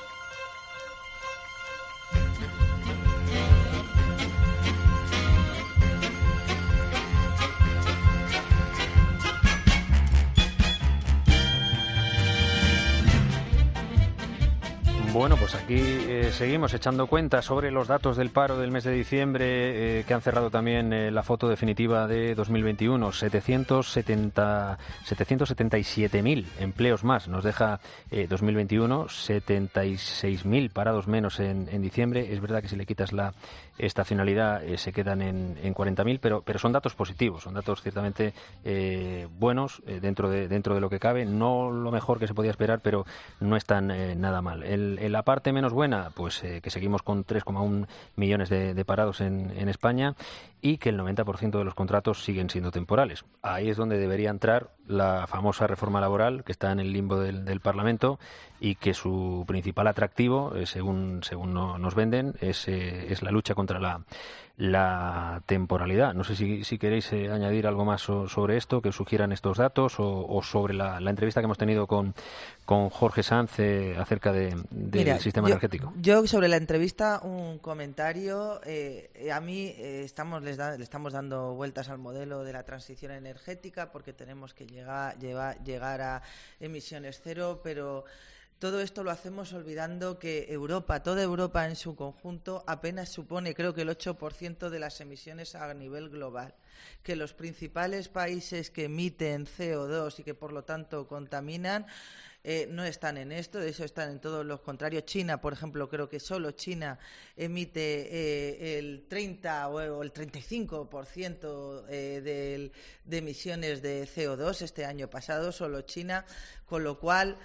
Bueno, pues aquí eh, seguimos echando cuentas sobre los datos del paro del mes de diciembre, eh, que han cerrado también eh, la foto definitiva de dos mil veintiuno. setecientos setenta, setecientos setenta y siete mil empleos más nos deja eh, dos mil veintiuno, setenta y seis mil parados menos en, en diciembre. Es verdad que si le quitas la estacionalidad eh, se quedan en, en cuarenta mil, pero, pero son datos positivos, son datos ciertamente eh, buenos eh, dentro, de, dentro de lo que cabe. No lo mejor que se podía esperar, pero no están eh, nada mal. El, En la parte menos buena, pues eh, que seguimos con tres coma uno millones de, de parados en, en España y que el noventa por ciento de los contratos siguen siendo temporales. Ahí es donde debería entrar la famosa reforma laboral que está en el limbo del, del Parlamento y que su principal atractivo, eh, según según no, nos venden, es, eh, es la lucha contra la, la temporalidad. No sé si, si queréis eh, añadir algo más so, sobre esto, que os sugieran estos datos o, o sobre la, la entrevista que hemos tenido con, con Jorge Sanz eh, acerca de, del Mira, sistema yo, energético. Yo sobre la entrevista un comentario. Eh, a mí eh, estamos les da, le estamos dando vueltas al modelo de la transición energética porque tenemos que llegar, llevar, llegar a emisiones cero, pero todo esto lo hacemos olvidando que Europa, toda Europa en su conjunto, apenas supone, creo que el ocho por ciento de las emisiones a nivel global. Que los principales países que emiten C O dos y que por lo tanto contaminan eh, no están en esto, de eso están en todos los contrarios. China, por ejemplo, creo que solo China emite eh, el treinta o el treinta y cinco por ciento eh, de, de emisiones de C O dos este año pasado, solo China, con lo cual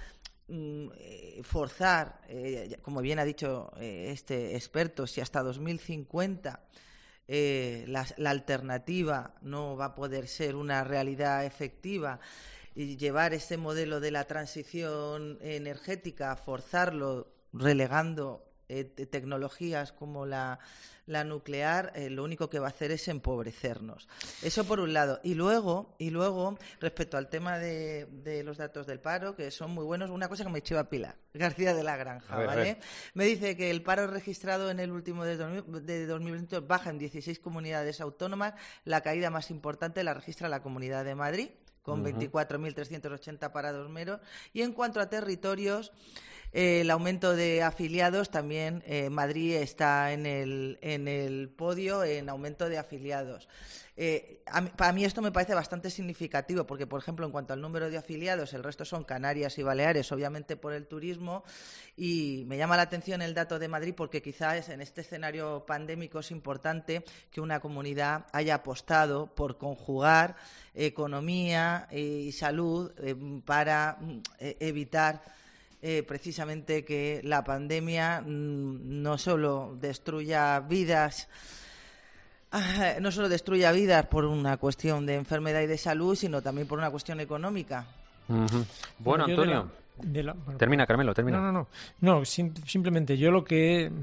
forzar, eh, como bien ha dicho eh, este experto, si hasta dos mil cincuenta eh, la, la alternativa no va a poder ser una realidad efectiva y llevar ese modelo de la transición energética, forzarlo relegando eh, tecnologías como la, la nuclear, eh, lo único que va a hacer es empobrecernos. Eso por un lado. Y luego, y luego respecto al tema de, de los datos del paro, que son muy buenos, una cosa que me chiva Pilar García de la Granja, ver, ¿vale? Me dice que el paro registrado en el último de dos mil veinte baja en dieciséis comunidades autónomas. La caída más importante la registra la Comunidad de Madrid, con uh-huh. veinticuatro mil trescientos ochenta parados menos. Y en cuanto a territorios, Eh, el aumento de afiliados también, eh, Madrid está en el, en el podio en aumento de afiliados. Eh, a mí, para mí esto me parece bastante significativo porque, por ejemplo, en cuanto al número de afiliados, el resto son Canarias y Baleares, obviamente por el turismo, y me llama la atención el dato de Madrid porque quizás en este escenario pandémico es importante que una comunidad haya apostado por conjugar economía y salud eh, para eh, evitar Eh, precisamente que la pandemia mm, no solo destruya vidas, ah, no solo destruya vidas por una cuestión de enfermedad y de salud, sino también por una cuestión económica. Uh-huh. Bueno, Antonio. de la, bueno, termina, Carmelo, termina. No, no, no. no sim, simplemente yo lo que,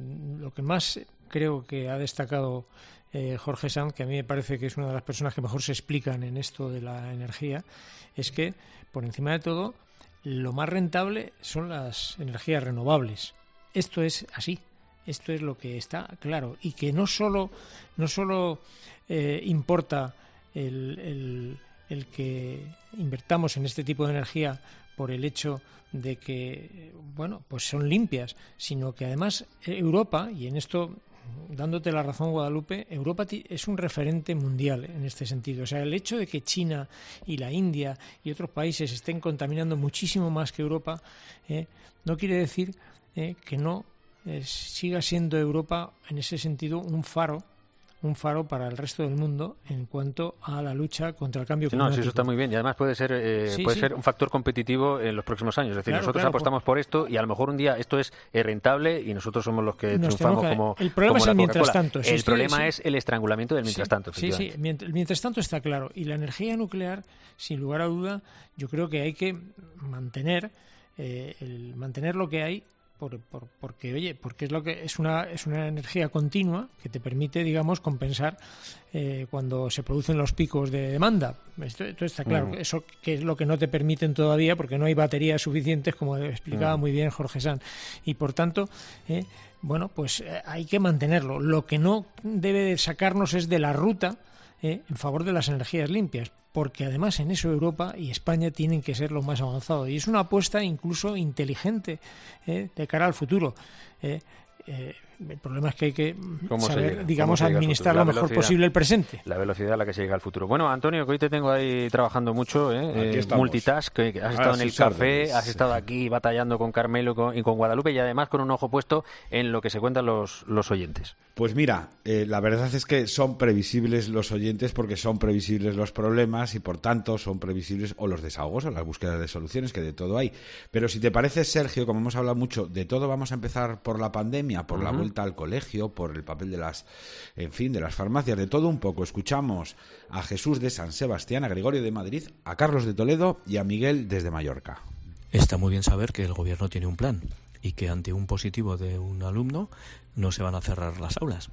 lo que más creo que ha destacado eh, Jorge Sanz, que a mí me parece que es una de las personas que mejor se explican en esto de la energía, es que, por encima de todo, lo más rentable son las energías renovables. Esto es así. Esto es lo que está claro. Y que no solo, no solo eh, importa el, el, el que invertamos en este tipo de energía por el hecho de que, bueno, pues son limpias, sino que además Europa, y en esto, dándote la razón, Guadalupe, Europa es un referente mundial en este sentido. O sea, el hecho de que China y la India y otros países estén contaminando muchísimo más que Europa, eh, no quiere decir eh, que no eh, siga siendo Europa, en ese sentido, un faro un faro para el resto del mundo en cuanto a la lucha contra el cambio climático. No, sí, eso está muy bien y además puede ser eh, sí, puede sí. ser un factor competitivo en los próximos años. Es decir, claro, nosotros claro, apostamos por... por esto y a lo mejor un día esto es eh, rentable y nosotros somos los que Nos triunfamos que... como El problema como es el mientras Coca-Cola. tanto. Si el estoy, problema sí. es el estrangulamiento del mientras sí, tanto. Sí, sí, el mientras tanto está claro. Y la energía nuclear, sin lugar a duda, yo creo que hay que mantener eh, el mantener lo que hay. Por, por, porque oye, porque es lo que es una es una energía continua que te permite, digamos, compensar eh, cuando se producen los picos de demanda. Esto, esto está claro. Mm. Eso que es lo que no te permiten todavía, porque no hay baterías suficientes, como explicaba mm. muy bien Jorge Sanz. Y por tanto, eh, bueno, pues eh, hay que mantenerlo. Lo que no debe de sacarnos es de la ruta eh, en favor de las energías limpias, porque además en eso Europa y España tienen que ser lo más avanzado. Y es una apuesta incluso inteligente eh, de cara al futuro. Eh, eh, el problema es que hay que saber, digamos, administrar lo mejor posible el presente. La velocidad a la que se llega al futuro. Bueno, Antonio, que hoy te tengo ahí trabajando mucho, ¿eh? eh multitask, que has estado ah, en el sí, café, sí. has estado aquí batallando con Carmelo con, y con Guadalupe y además con un ojo puesto en lo que se cuentan los, los oyentes. Pues mira, eh, la verdad es que son previsibles los oyentes porque son previsibles los problemas y por tanto son previsibles o los desahogos o las búsquedas de soluciones, que de todo hay. Pero si te parece, Sergio, como hemos hablado mucho de todo, vamos a empezar por la pandemia, por uh-huh. la vuelta al colegio, por el papel de las, en fin, de las farmacias, de todo un poco. Escuchamos a Jesús de San Sebastián, a Gregorio de Madrid, a Carlos de Toledo y a Miguel desde Mallorca. Está muy bien saber que el gobierno tiene un plan y que ante un positivo de un alumno no se van a cerrar las aulas.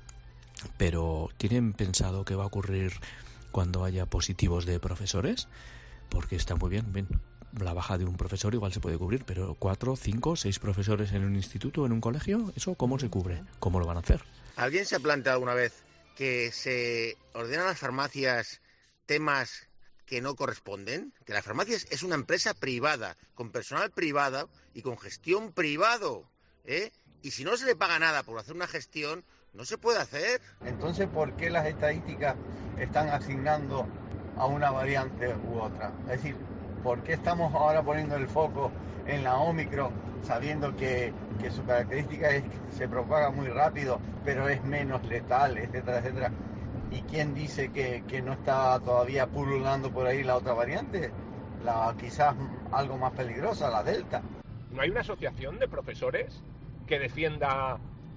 Pero ¿tienen pensado qué va a ocurrir cuando haya positivos de profesores? Porque está muy bien, bien. La baja de un profesor igual se puede cubrir, pero cuatro, cinco, seis profesores en un instituto, en un colegio, ¿eso cómo se cubre? ¿Cómo lo van a hacer? ¿Alguien se ha planteado alguna vez que se ordenan las farmacias temas que no corresponden? Que las farmacias es una empresa privada, con personal privado y con gestión privado, ¿eh? Y si no se le paga nada por hacer una gestión, no se puede hacer. Entonces, ¿por qué las estadísticas están asignando a una variante u otra? Es decir, ¿por qué estamos ahora poniendo el foco en la Omicron, sabiendo que, que su característica es que se propaga muy rápido, pero es menos letal, etcétera, etcétera? ¿Y quién dice que, que no está todavía pululando por ahí la otra variante? La quizás algo más peligrosa, la Delta. ¿No hay una asociación de profesores que defienda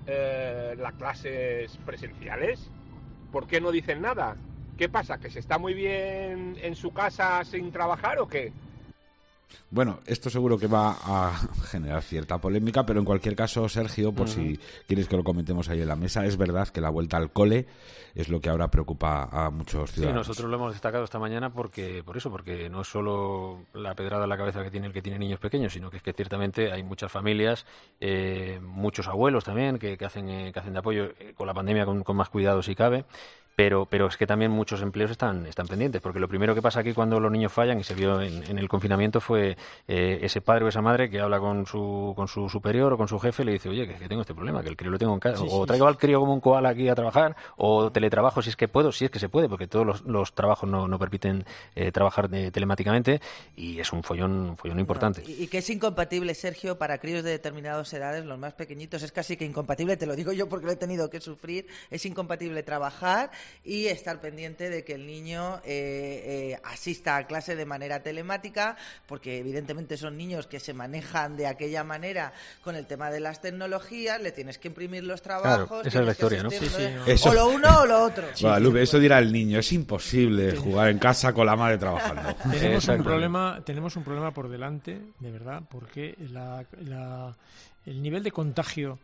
eh, las clases presenciales? ¿Por qué no dicen nada? ¿Qué pasa? ¿Que se está muy bien en su casa sin trabajar o qué? Bueno, esto seguro que va a generar cierta polémica, pero en cualquier caso, Sergio, por uh-huh. si quieres que lo comentemos ahí en la mesa, es verdad que la vuelta al cole es lo que ahora preocupa a muchos ciudadanos. Sí, nosotros lo hemos destacado esta mañana porque por eso, porque no es solo la pedrada en la cabeza que tiene el que tiene niños pequeños, sino que es que ciertamente hay muchas familias, eh, muchos abuelos también que, que hacen eh, que hacen de apoyo eh, con la pandemia con, con más cuidado si cabe. Pero, pero es que también muchos empleos están, están pendientes, porque lo primero que pasa aquí cuando los niños fallan, y se vio en, en el confinamiento, fue eh, ese padre o esa madre que habla con su con su superior o con su jefe y le dice, oye, que, que tengo este problema, que el crío lo tengo en casa, sí, o sí, traigo sí. al crío como un koala aquí a trabajar, o teletrabajo si es que puedo, si es que se puede, porque todos los, los trabajos no, no permiten eh, trabajar de, telemáticamente, y es un follón, un follón importante. Y, y que es incompatible, Sergio, para críos de determinadas edades, los más pequeñitos, es casi que incompatible, te lo digo yo porque lo he tenido que sufrir, es incompatible trabajar y estar pendiente de que el niño eh, eh, asista a clase de manera telemática, porque evidentemente son niños que se manejan de aquella manera con el tema de las tecnologías, le tienes que imprimir los trabajos. Claro, esa es la historia, ¿no? Sí, sí, no. Eso... O lo uno o lo otro. Sí, bueno, Lupe, eso dirá el niño, es imposible jugar en casa con la madre trabajando. Tenemos un problema, tenemos un problema por delante, de verdad, porque la, la, el nivel de contagio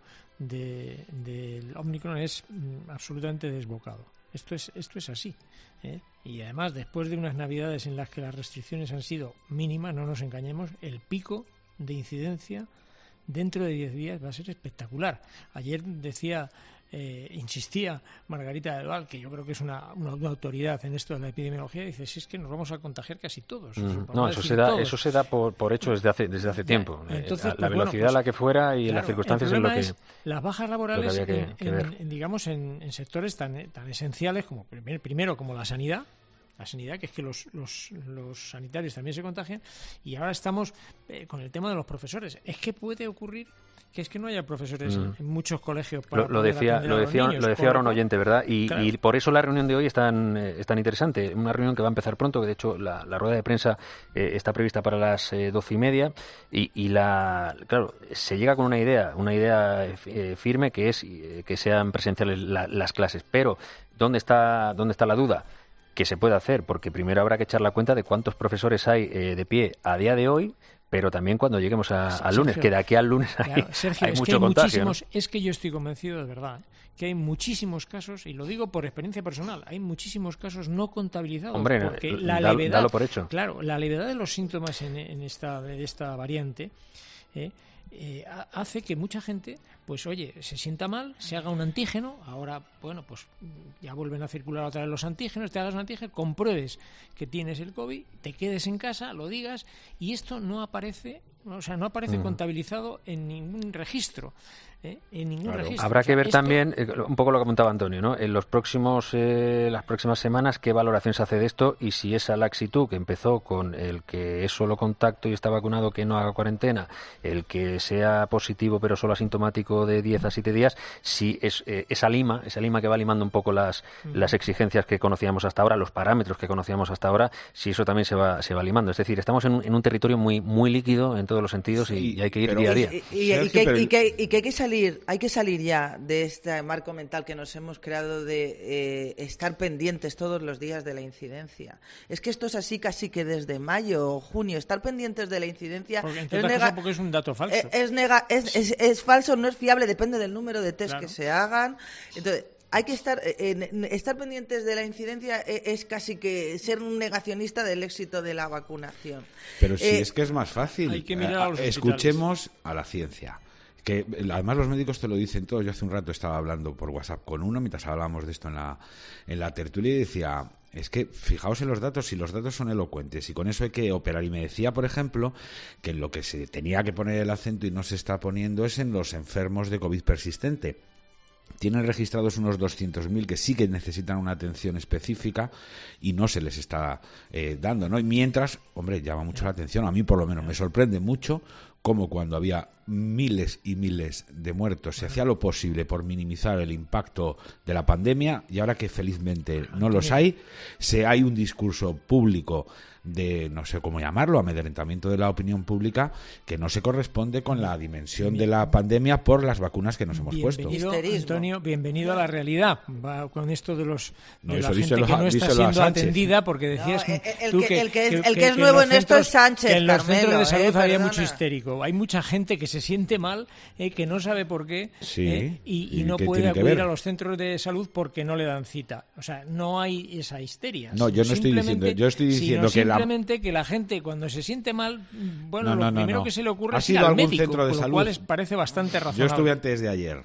de, del Omicron es mm, absolutamente desbocado. Esto es, esto es así, ¿eh? Y además, después de unas navidades en las que las restricciones han sido mínimas, no nos engañemos, el pico de incidencia dentro de diez días va a ser espectacular. Ayer decía, eh, insistía Margarita del Val, que yo creo que es una, una, una autoridad en esto de la epidemiología, dice, si es que nos vamos a contagiar casi todos. Mm. No, eso se da, todos. eso se da por, por hecho desde hace, desde hace tiempo. Entonces, la, la velocidad a bueno, pues, la que fuera y claro, las circunstancias es lo que... Es las bajas laborales, que que, en, que en, en, digamos, en, en sectores tan, tan esenciales como, primero, como la sanidad, la sanidad, que es que los, los, los sanitarios también se contagian, y ahora estamos eh, con el tema de los profesores. Es que puede ocurrir que es que no haya profesores mm. en muchos colegios para lo, lo decía lo decía niños, lo decía ahora un oyente, ¿verdad? Y, claro. y por eso la reunión de hoy es tan, eh, es tan interesante, una reunión que va a empezar pronto, que de hecho la, la rueda de prensa eh, está prevista para las eh, doce y media, y, y la claro, se llega con una idea una idea eh, firme, que es eh, que sean presenciales la, las clases, pero ¿dónde está dónde está la duda? Que se puede hacer, porque primero habrá que echar la cuenta de cuántos profesores hay eh, de pie a día de hoy, pero también cuando lleguemos a, al lunes, Sergio, que de aquí al lunes hay, claro, Sergio, hay es mucho que hay contagio. ¿No? Es que yo estoy convencido, de verdad, que hay muchísimos casos, y lo digo por experiencia personal, hay muchísimos casos no contabilizados. Hombre, porque la da, levedad, dalo por hecho. Claro, la levedad de los síntomas en, en esta, de esta variante eh, eh, hace que mucha gente, pues oye, se sienta mal, se haga un antígeno, ahora, bueno, pues ya vuelven a circular otra vez los antígenos, te hagas un antígeno, compruebes que tienes el COVID, te quedes en casa, lo digas, y esto no aparece, o sea, no aparece mm. contabilizado en ningún registro. ¿Eh? En ningún claro. registro. Habrá o sea, que ver esto... también, eh, un poco lo que comentaba Antonio, ¿no? En los próximos, eh, las próximas semanas, qué valoración se hace de esto, y si esa laxitud que empezó con el que es solo contacto y está vacunado, que no haga cuarentena, el que sea positivo pero solo asintomático de diez a siete días, si es eh, esa lima, esa lima que va limando un poco las, mm. las exigencias que conocíamos hasta ahora, los parámetros que conocíamos hasta ahora, si eso también se va, se va limando. Es decir, estamos en un, en un territorio muy, muy líquido en todos los sentidos, sí, y, y hay que ir día a día. Y, y, y, y, que, y, que, y que hay que salir, hay que salir ya de este marco mental que nos hemos creado de eh, estar pendientes todos los días de la incidencia. Es que esto es así casi que desde mayo o junio, estar pendientes de la incidencia. Porque, es, nega- porque es un dato falso. Es, es, nega- es, es, es falso, no es fiable, depende del número de test claro. que se hagan. Entonces, hay que estar eh, estar pendientes de la incidencia eh, es casi que ser un negacionista del éxito de la vacunación. Pero si eh, es que es más fácil. Hay que mirar a los Escuchemos a la ciencia. Que además los médicos te lo dicen todos. Yo hace un rato estaba hablando por WhatsApp con uno mientras hablábamos de esto en la, en la tertulia y decía, es que fijaos en los datos, si los datos son elocuentes y con eso hay que operar. Y me decía, por ejemplo, que en lo que se tenía que poner el acento y no se está poniendo es en los enfermos de COVID persistente. Tienen registrados unos doscientos mil que sí que necesitan una atención específica y no se les está eh, dando, ¿no? Y mientras, hombre, llama mucho la atención, a mí por lo menos me sorprende mucho cómo cuando había miles y miles de muertos se hacía lo posible por minimizar el impacto de la pandemia, y ahora que felizmente no los hay, se hay un discurso público de, no sé cómo llamarlo, amedrentamiento de la opinión pública, que no se corresponde con la dimensión de la pandemia por las vacunas que nos hemos bienvenido, puesto. Antonio, bienvenido a la realidad. Va con esto de los no, de eso la gente díselo, que no está siendo atendida, porque decías no, el, tú que, que, el que, que, el que, que es que nuevo en, en esto centros, es Sánchez, que en los Carmelo, centros de salud eh, había perdona. mucho histérico. Hay mucha gente que se siente mal, eh, que no sabe por qué, sí, eh, y, y, y no puede acudir a los centros de salud porque no le dan cita. O sea, no hay esa histeria. No, yo no estoy diciendo, yo estoy diciendo que simplemente la... que la gente cuando se siente mal, bueno, no, no, lo primero no, no. que se le ocurre ¿Ha es ir sido al algún médico, centro de por lo salud? cual les parece bastante razonable. Yo estuve antes de ayer.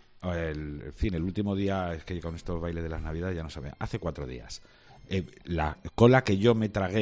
El, en fin, el último día, es que con estos bailes de las Navidades ya no sabía, hace cuatro días. Eh, la cola que yo me tragué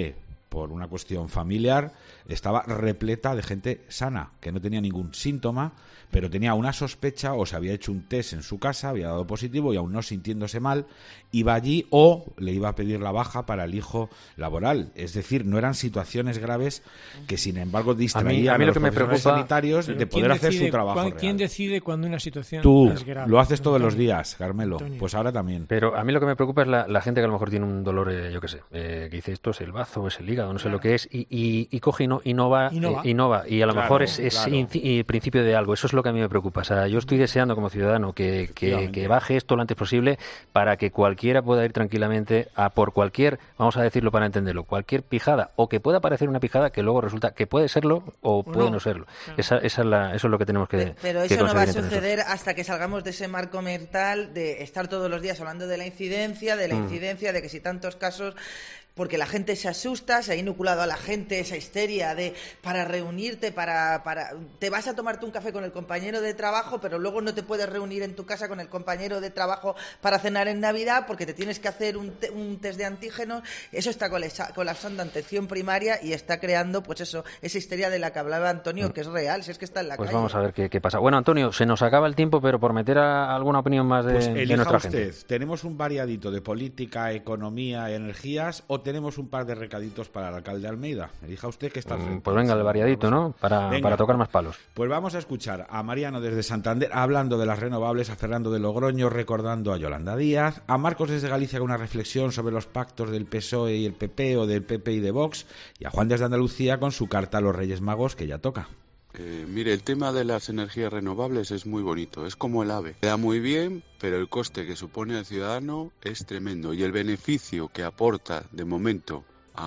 por una cuestión familiar, estaba repleta de gente sana, que no tenía ningún síntoma, pero tenía una sospecha o se había hecho un test en su casa, había dado positivo y aún no sintiéndose mal, iba allí o le iba a pedir la baja para el hijo laboral. Es decir, no eran situaciones graves que, sin embargo, distraían a, mí, a, mí lo a los que me preocupa, sanitarios de poder hacer su trabajo ¿quién real. ¿Quién decide cuando una situación Tú, es grave? Tú, lo haces todos Antonio. los días, Carmelo. Antonio. Pues ahora también. Pero a mí lo que me preocupa es la, la gente que a lo mejor tiene un dolor, eh, yo qué sé, eh, que dice esto es el bazo, es el hígado, no sé claro. lo que es, y, y, y coge y no, y no va, y no va, eh, y, no va y a lo claro, mejor es, es claro. in, y principio de algo. Eso es lo que a mí me preocupa. O sea, yo estoy deseando como ciudadano que, que, que baje esto lo antes posible para que cualquiera pueda ir tranquilamente a por cualquier, vamos a decirlo para entenderlo, cualquier pijada, o que pueda parecer una pijada que luego resulta que puede serlo o, o puede no, no serlo. Claro. Esa, esa es la, eso es lo que tenemos que Pero, pero que eso no va a suceder hasta que salgamos de ese marco mental de estar todos los días hablando de la incidencia, de la mm. incidencia, de que si tantos casos... Porque la gente se asusta, se ha inoculado a la gente esa histeria de para reunirte, para, para te vas a tomarte un café con el compañero de trabajo, pero luego no te puedes reunir en tu casa con el compañero de trabajo para cenar en Navidad porque te tienes que hacer un, te, un test de antígenos. Eso está colapsando atención primaria y está creando, pues eso, esa histeria de la que hablaba Antonio, mm. que es real, si es que está en la pues calle. Pues vamos a ver qué, qué pasa. Bueno, Antonio, se nos acaba el tiempo, pero por meter a alguna opinión más de, pues de nuestra usted. gente. Tenemos un variadito de política, economía, energías, o tenemos un par de recaditos para el alcalde de Almeida. Elija usted que está al frente. Pues venga, el variadito, ¿no? Para, para tocar más palos. Pues vamos a escuchar a Mariano desde Santander hablando de las renovables, a Fernando de Logroño recordando a Yolanda Díaz, a Marcos desde Galicia con una reflexión sobre los pactos del P S O E y el P P o del P P y de Vox, y a Juan desde Andalucía con su carta a los Reyes Magos que ya toca. Eh, mire, el tema de las energías renovables es muy bonito, es como el AVE. Queda muy bien, pero el coste que supone al ciudadano es tremendo y el beneficio que aporta de momento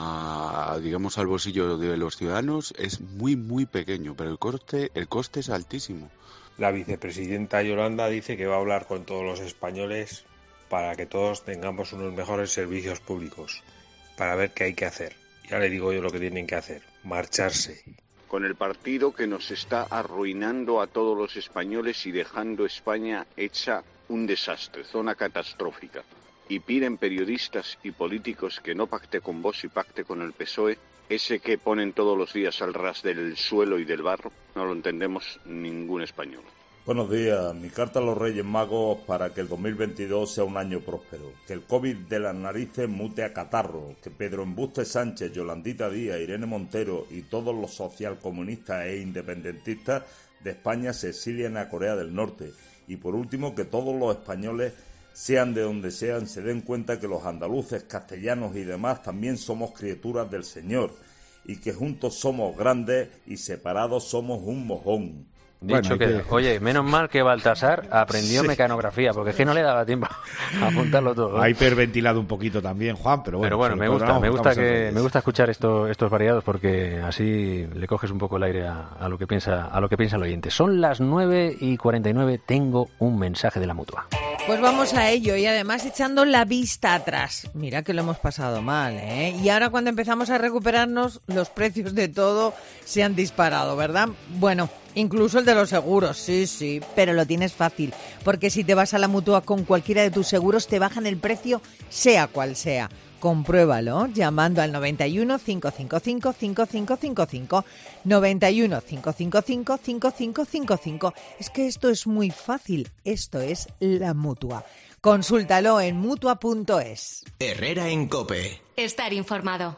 a, digamos, al bolsillo de los ciudadanos es muy, muy pequeño, pero el coste, el coste es altísimo. La vicepresidenta Yolanda dice que va a hablar con todos los españoles para que todos tengamos unos mejores servicios públicos, para ver qué hay que hacer. Ya le digo yo lo que tienen que hacer, marcharse. Con el partido que nos está arruinando a todos los españoles y dejando España hecha un desastre, zona catastrófica. Y piden periodistas y políticos que no pacte con Vox y pacte con el P S O E, ese que ponen todos los días al ras del suelo y del barro, no lo entendemos ningún español. Buenos días, mi carta a los Reyes Magos para que el dos mil veintidós sea un año próspero, que el COVID de las narices mute a catarro, que Pedro Embuste Sánchez, Yolandita Díaz, Irene Montero y todos los socialcomunistas e independentistas de España se exilien a Corea del Norte, y por último que todos los españoles, sean de donde sean, se den cuenta que los andaluces, castellanos y demás también somos criaturas del Señor, y que juntos somos grandes y separados somos un mojón. Dicho bueno, que, que, oye, menos mal que Baltasar aprendió sí. mecanografía, porque es que no le daba tiempo a apuntarlo todo. Ha hiperventilado un poquito también, Juan, pero bueno. Pero bueno, me gusta, me gusta que me gusta escuchar esto, estos variados, porque así le coges un poco el aire a, a lo que piensa, a lo que piensa el oyente. Son las nueve y cuarenta y nueve, tengo un mensaje de la Mutua. Pues vamos a ello, y además echando la vista atrás. Mira que lo hemos pasado mal, ¿eh? Y ahora cuando empezamos a recuperarnos, los precios de todo se han disparado, ¿verdad? Bueno, incluso el de los seguros, sí, sí, pero lo tienes fácil, porque si te vas a la Mutua con cualquiera de tus seguros, te bajan el precio, sea cual sea. Compruébalo llamando al noventa y uno, cinco cinco cinco, cinco cinco cinco cinco, noventa y uno, cinco cinco cinco, cinco cinco cinco cinco. Es que esto es muy fácil, esto es la Mutua. Consúltalo en mutua punto es. Herrera en COPE. Estar informado.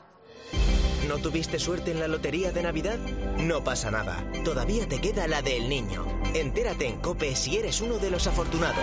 ¿No tuviste suerte en la lotería de Navidad? No pasa nada, todavía te queda la del niño. Entérate en COPE si eres uno de los afortunados.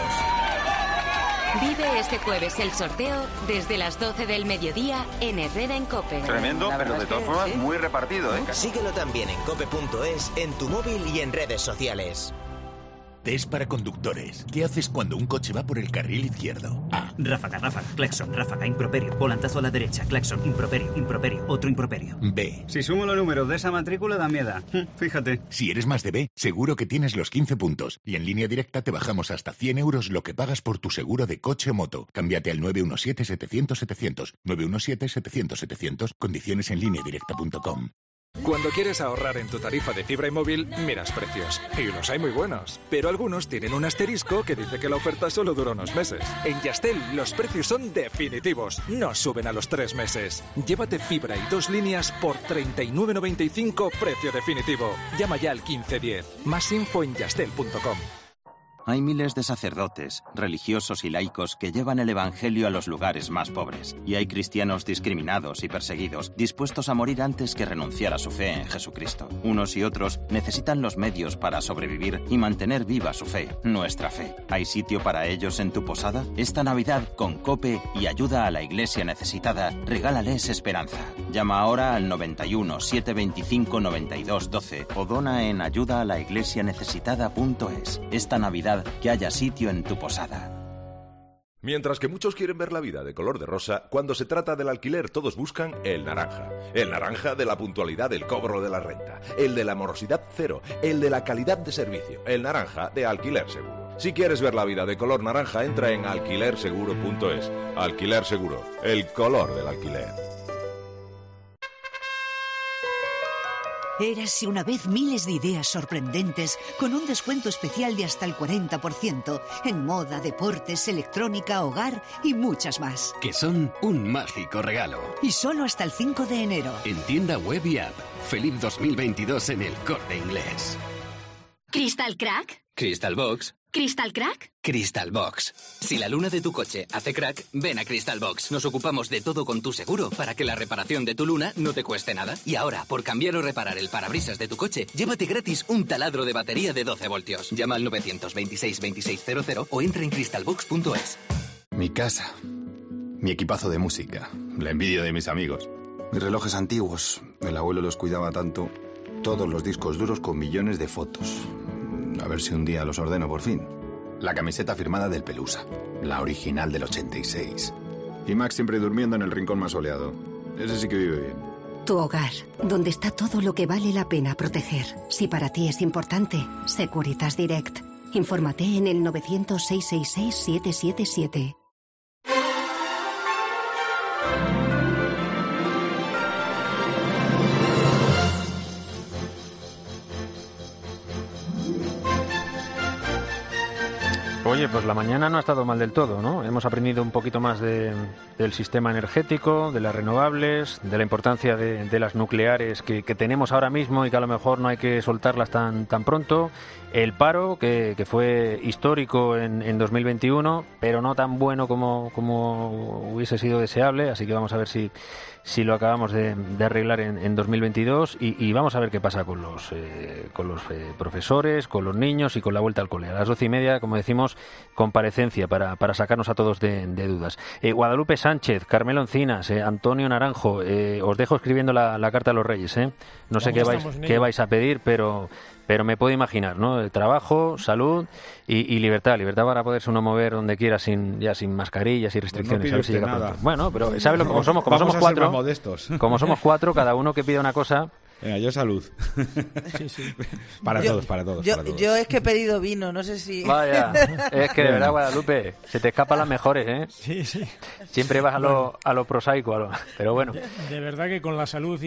Vive este jueves el sorteo desde las doce del mediodía en Herrera en COPE. Tremendo, pero de todas formas sí. muy repartido, ¿eh? Síguelo también en cope punto es, en tu móvil y en redes sociales. Test para conductores. ¿Qué haces cuando un coche va por el carril izquierdo? A. Ráfaga, ráfaga, claxon, ráfaga, improperio, volantazo a la derecha, claxon, improperio, improperio, otro improperio. B. Si sumo los números de esa matrícula da miedo. Fíjate. Si eres más de B, seguro que tienes los quince puntos. Y en Línea Directa te bajamos hasta cien euros lo que pagas por tu seguro de coche o moto. Cámbiate al nueve uno siete, setecientos, setecientos. nueve uno siete, setecientos, setecientos. Condiciones en línea directa punto com. Cuando quieres ahorrar en tu tarifa de fibra y móvil, miras precios. Y los hay muy buenos. Pero algunos tienen un asterisco que dice que la oferta solo dura unos meses. En Yastel, los precios son definitivos. No suben a los tres meses. Llévate fibra y dos líneas por treinta y nueve noventa y cinco, precio definitivo. Llama ya al quince diez. Más info en yastel punto com. Hay miles de sacerdotes, religiosos y laicos que llevan el Evangelio a los lugares más pobres. Y hay cristianos discriminados y perseguidos, dispuestos a morir antes que renunciar a su fe en Jesucristo. Unos y otros necesitan los medios para sobrevivir y mantener viva su fe, nuestra fe. ¿Hay sitio para ellos en tu posada? Esta Navidad, con COPE y ayuda a la iglesia necesitada, regálales esperanza. Llama ahora al noventa y uno, setecientos veinticinco, noventa y dos, doce o dona en ayuda a la iglesia necesitada punto es. Esta Navidad, que haya sitio en tu posada. Mientras que muchos quieren ver la vida de color de rosa, cuando se trata del alquiler todos buscan el naranja. El naranja de la puntualidad del cobro de la renta, el de la morosidad cero, el de la calidad de servicio, el naranja de Alquiler Seguro. Si quieres ver la vida de color naranja, entra en alquiler seguro punto es. Alquiler Seguro, el color del alquiler. Érase una vez miles de ideas sorprendentes con un descuento especial de hasta el cuarenta por ciento en moda, deportes, electrónica, hogar y muchas más. Que son un mágico regalo. Y solo hasta el cinco de enero. En tienda web y app. Feliz dos mil veintidós en El Corte Inglés. ¿Crystal Crack? Crystal Box. ¿Crystal Crack? Crystal Box. Si la luna de tu coche hace crack, ven a Crystal Box. Nos ocupamos de todo con tu seguro para que la reparación de tu luna no te cueste nada. Y ahora, por cambiar o reparar el parabrisas de tu coche, llévate gratis un taladro de batería de doce voltios. Llama al novecientos veintiséis veintiséis cero cero o entra en crystal box punto es. Mi casa. Mi equipazo de música. La envidia de mis amigos. Mis relojes antiguos. El abuelo los cuidaba tanto. Todos los discos duros con millones de fotos. A ver si un día los ordeno por fin. La camiseta firmada del Pelusa, la original del ochenta y seis. Y Max siempre durmiendo en el rincón más soleado. Ese sí que vive bien. Tu hogar, donde está todo lo que vale la pena proteger. Si para ti es importante, Securitas Direct. Infórmate en el novecientos, seiscientos sesenta y seis, setecientos setenta y siete. Oye, pues la mañana no ha estado mal del todo, ¿no? Hemos aprendido un poquito más de, del sistema energético, de las renovables, de la importancia de, de las nucleares que, que tenemos ahora mismo y que a lo mejor no hay que soltarlas tan, tan pronto. El paro, que, que fue histórico en, en dos mil veintiuno, pero no tan bueno como, como hubiese sido deseable, así que vamos a ver si, si lo acabamos de, de arreglar en, en dos mil veintidós y, y vamos a ver qué pasa con los, eh, con los eh, profesores, con los niños y con la vuelta al cole. A las doce y media, como decimos, comparecencia para, para sacarnos a todos de, de dudas. Eh, Guadalupe Sánchez, Carmelo Encinas, eh, Antonio Naranjo, eh, os dejo escribiendo la, la carta a los Reyes, ¿eh? No sé qué vais, qué vais a pedir, pero... Pero me puedo imaginar, ¿no? Trabajo, salud y, y libertad. Libertad para poderse uno mover donde quiera sin ya sin mascarillas y restricciones. No a ver si llega nada. pronto. Bueno, pero ¿sabes lo que como somos? Como Vamos somos a cuatro. ser más modestos. Como somos cuatro, cada uno que pida una cosa. Venga, yo salud. Sí, sí. Para yo, todos, para todos, yo, para todos. Yo es que he pedido vino, no sé si... Vaya, es que de verdad, Guadalupe, se te escapan las mejores, ¿eh? Sí, sí. Siempre vas a lo, a lo prosaico, a lo, pero bueno. De, de verdad que con la salud y,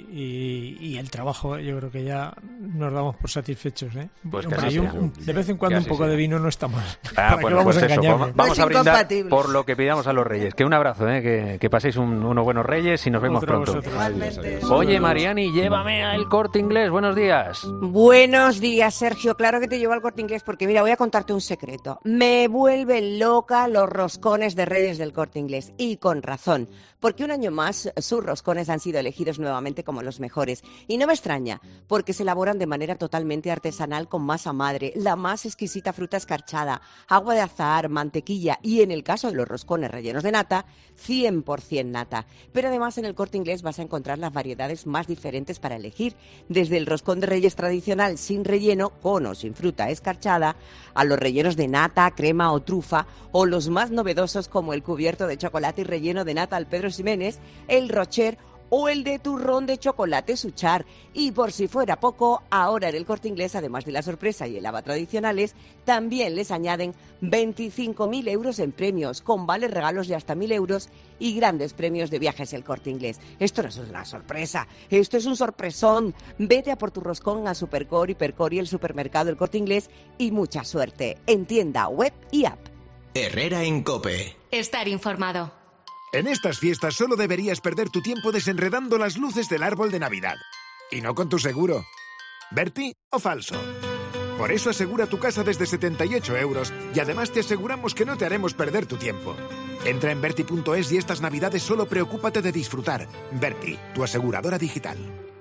y, y el trabajo yo creo que ya nos damos por satisfechos, ¿eh? Pues Hombre, que así un, sea. un, de vez en cuando un poco sea. de vino no está mal. Ah, ¿Para bueno, qué vamos pues a eso, engañarnos? pues vamos No a brindar incompatible. por lo que pidamos a los Reyes. Que un abrazo, ¿eh? Que, que paséis un, unos buenos Reyes y nos vemos Otro pronto. vosotros. Adiós, adiós. Oye, Mariani, llévame al Corte Inglés. Buenos días. Buenos días, Sergio. Claro que te llevo al Corte Inglés porque, mira, voy a contarte un secreto. Me vuelven loca los roscones de Reyes del Corte Inglés. Y con razón, porque un año más sus roscones han sido elegidos nuevamente como los mejores. Y no me extraña, porque se elaboran de manera totalmente artesanal con masa madre, la más exquisita fruta escarchada, agua de azahar, mantequilla y, en el caso de los roscones rellenos de nata, cien por ciento nata. Pero además en el Corte Inglés vas a encontrar las variedades más diferentes para elegir, desde el roscón de Reyes tradicional sin relleno, con o sin fruta escarchada, a los rellenos de nata, crema o trufa, o los más novedosos como el cubierto de chocolate y relleno de nata al Pedro Ximénez, el Rocher o el de turrón de chocolate Suchar. Y por si fuera poco, ahora en el Corte Inglés, además de la sorpresa y el haba tradicionales, también les añaden veinticinco mil euros en premios, con vales regalos de hasta mil euros y grandes premios de viajes El Corte Inglés. Esto no es una sorpresa, esto es un sorpresón. Vete a por tu roscón a Supercor, Hipercor y el supermercado El Corte Inglés y mucha suerte en tienda, web y app. Herrera en COPE. Estar informado. En estas fiestas solo deberías perder tu tiempo desenredando las luces del árbol de Navidad. Y no con tu seguro. ¿Berti o falso? Por eso asegura tu casa desde setenta y ocho euros y además te aseguramos que no te haremos perder tu tiempo. Entra en Berti punto es y estas Navidades solo preocúpate de disfrutar. Berti, tu aseguradora digital.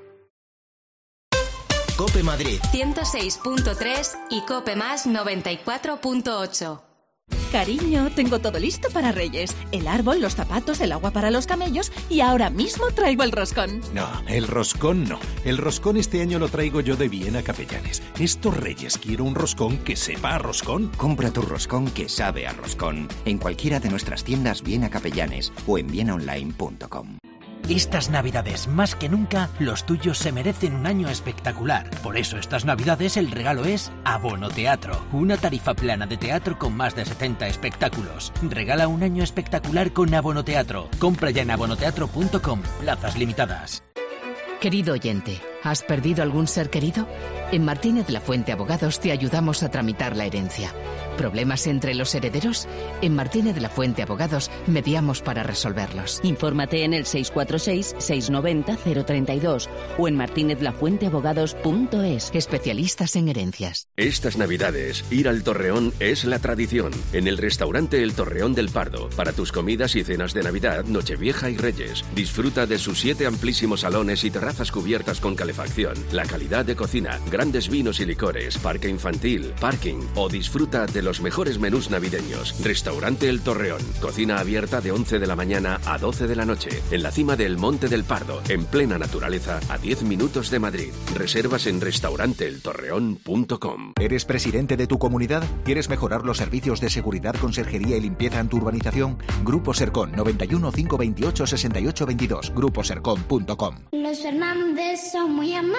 COPE Madrid ciento seis punto tres y COPE Más noventa y cuatro punto ocho. Cariño, tengo todo listo para Reyes. El árbol, los zapatos, el agua para los camellos y ahora mismo traigo el roscón. No, el roscón no. El roscón este año lo traigo yo de Viena Capellanes. Estos Reyes quiero un roscón que sepa a roscón. Compra tu roscón que sabe a roscón en cualquiera de nuestras tiendas Viena Capellanes o en viena online punto com. Estas Navidades, más que nunca, los tuyos se merecen un año espectacular. Por eso estas Navidades el regalo es Abono Teatro, una tarifa plana de teatro con más de setenta espectáculos. Regala un año espectacular con Abono Teatro. Compra ya en abonoteatro punto com, plazas limitadas. Querido oyente, ¿has perdido algún ser querido? En Martínez La Fuente Abogados te ayudamos a tramitar la herencia. ¿Problemas entre los herederos? En Martínez La Fuente Abogados mediamos para resolverlos. Infórmate en el seis cuatro seis, seis nueve cero, cero tres dos o en martinez la fuente abogados punto es. Especialistas en herencias. Estas Navidades, ir al Torreón es la tradición. En el restaurante El Torreón del Pardo, para tus comidas y cenas de Navidad, Nochevieja y Reyes. Disfruta de sus siete amplísimos salones y terrazas cubiertas con calefacción, la calidad de cocina, grandes vinos y licores, parque infantil, parking o disfruta de los mejores menús navideños. Restaurante El Torreón, cocina abierta de once de la mañana a doce de la noche, en la cima del Monte del Pardo, en plena naturaleza, a diez minutos de Madrid. Reservas en restaurante el torreón punto com. ¿Eres presidente de tu comunidad? ¿Quieres mejorar los servicios de seguridad, conserjería y limpieza en tu urbanización? Grupo Sercon, noventa y uno, cinco veintiocho, sesenta y ocho veintidós, grupo sercon punto com. Los Fernández son muy amables,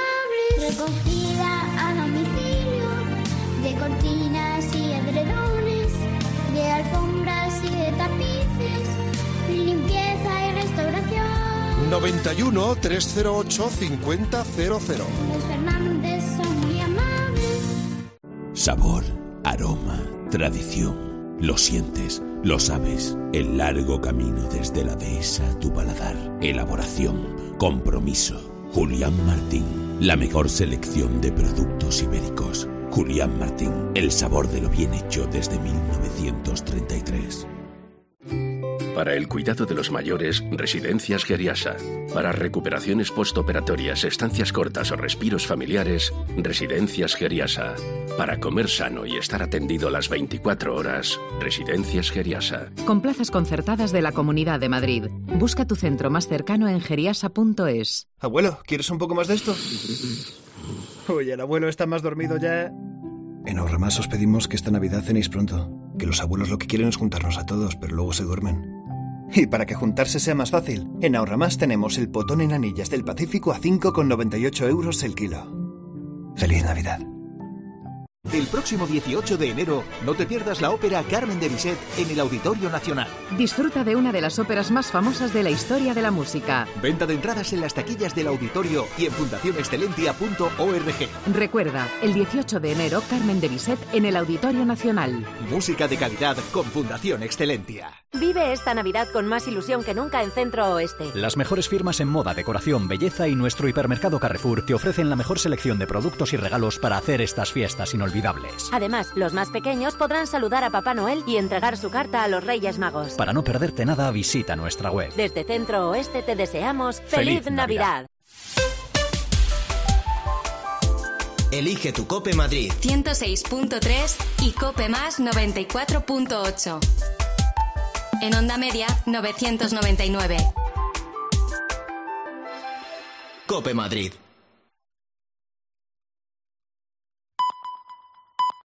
recogida a domicilio, de cortinas y edredones, de alfombras y de tapices, limpieza y restauración. noventa y uno, trescientos ocho, cincuenta cero cero. Los Fernández son muy amables. Sabor, aroma, tradición. Lo sientes, lo sabes. El largo camino desde la dehesa a tu paladar. Elaboración, compromiso. Julián Martín, la mejor selección de productos ibéricos. Julián Martín, el sabor de lo bien hecho desde mil novecientos treinta y tres. Para el cuidado de los mayores, Residencias Geriasa. Para recuperaciones postoperatorias, estancias cortas o respiros familiares, Residencias Geriasa. Para comer sano y estar atendido las veinticuatro horas, Residencias Geriasa. Con plazas concertadas de la Comunidad de Madrid. Busca tu centro más cercano en geriasa punto es. Abuelo, ¿quieres un poco más de esto? Uy, el abuelo está más dormido ya. En Ahorramás os pedimos que esta Navidad cenéis pronto. Que los abuelos lo que quieren es juntarnos a todos, pero luego se duermen. Y para que juntarse sea más fácil, en Ahorramás tenemos el potón en anillas del Pacífico a cinco con noventa y ocho euros el kilo. ¡Feliz Navidad! El próximo dieciocho de enero, no te pierdas la ópera Carmen de Bizet en el Auditorio Nacional. Disfruta de una de las óperas más famosas de la historia de la música. Venta de entradas en las taquillas del auditorio y en fundación excelentia punto org. Recuerda, el dieciocho de enero, Carmen de Bizet en el Auditorio Nacional. Música de calidad con Fundación Excelentia. Vive esta Navidad con más ilusión que nunca en Centro Oeste. Las mejores firmas en moda, decoración, belleza y nuestro hipermercado Carrefour te ofrecen la mejor selección de productos y regalos para hacer estas fiestas inolvidables. Además, los más pequeños podrán saludar a Papá Noel y entregar su carta a los Reyes Magos. Para no perderte nada, visita nuestra web. Desde Centro Oeste te deseamos ¡Feliz, ¡Feliz Navidad! Navidad! Elige tu COPE Madrid ciento seis punto tres y COPE Más noventa y cuatro punto ocho. En onda media, novecientos noventa y nueve. COPE Madrid.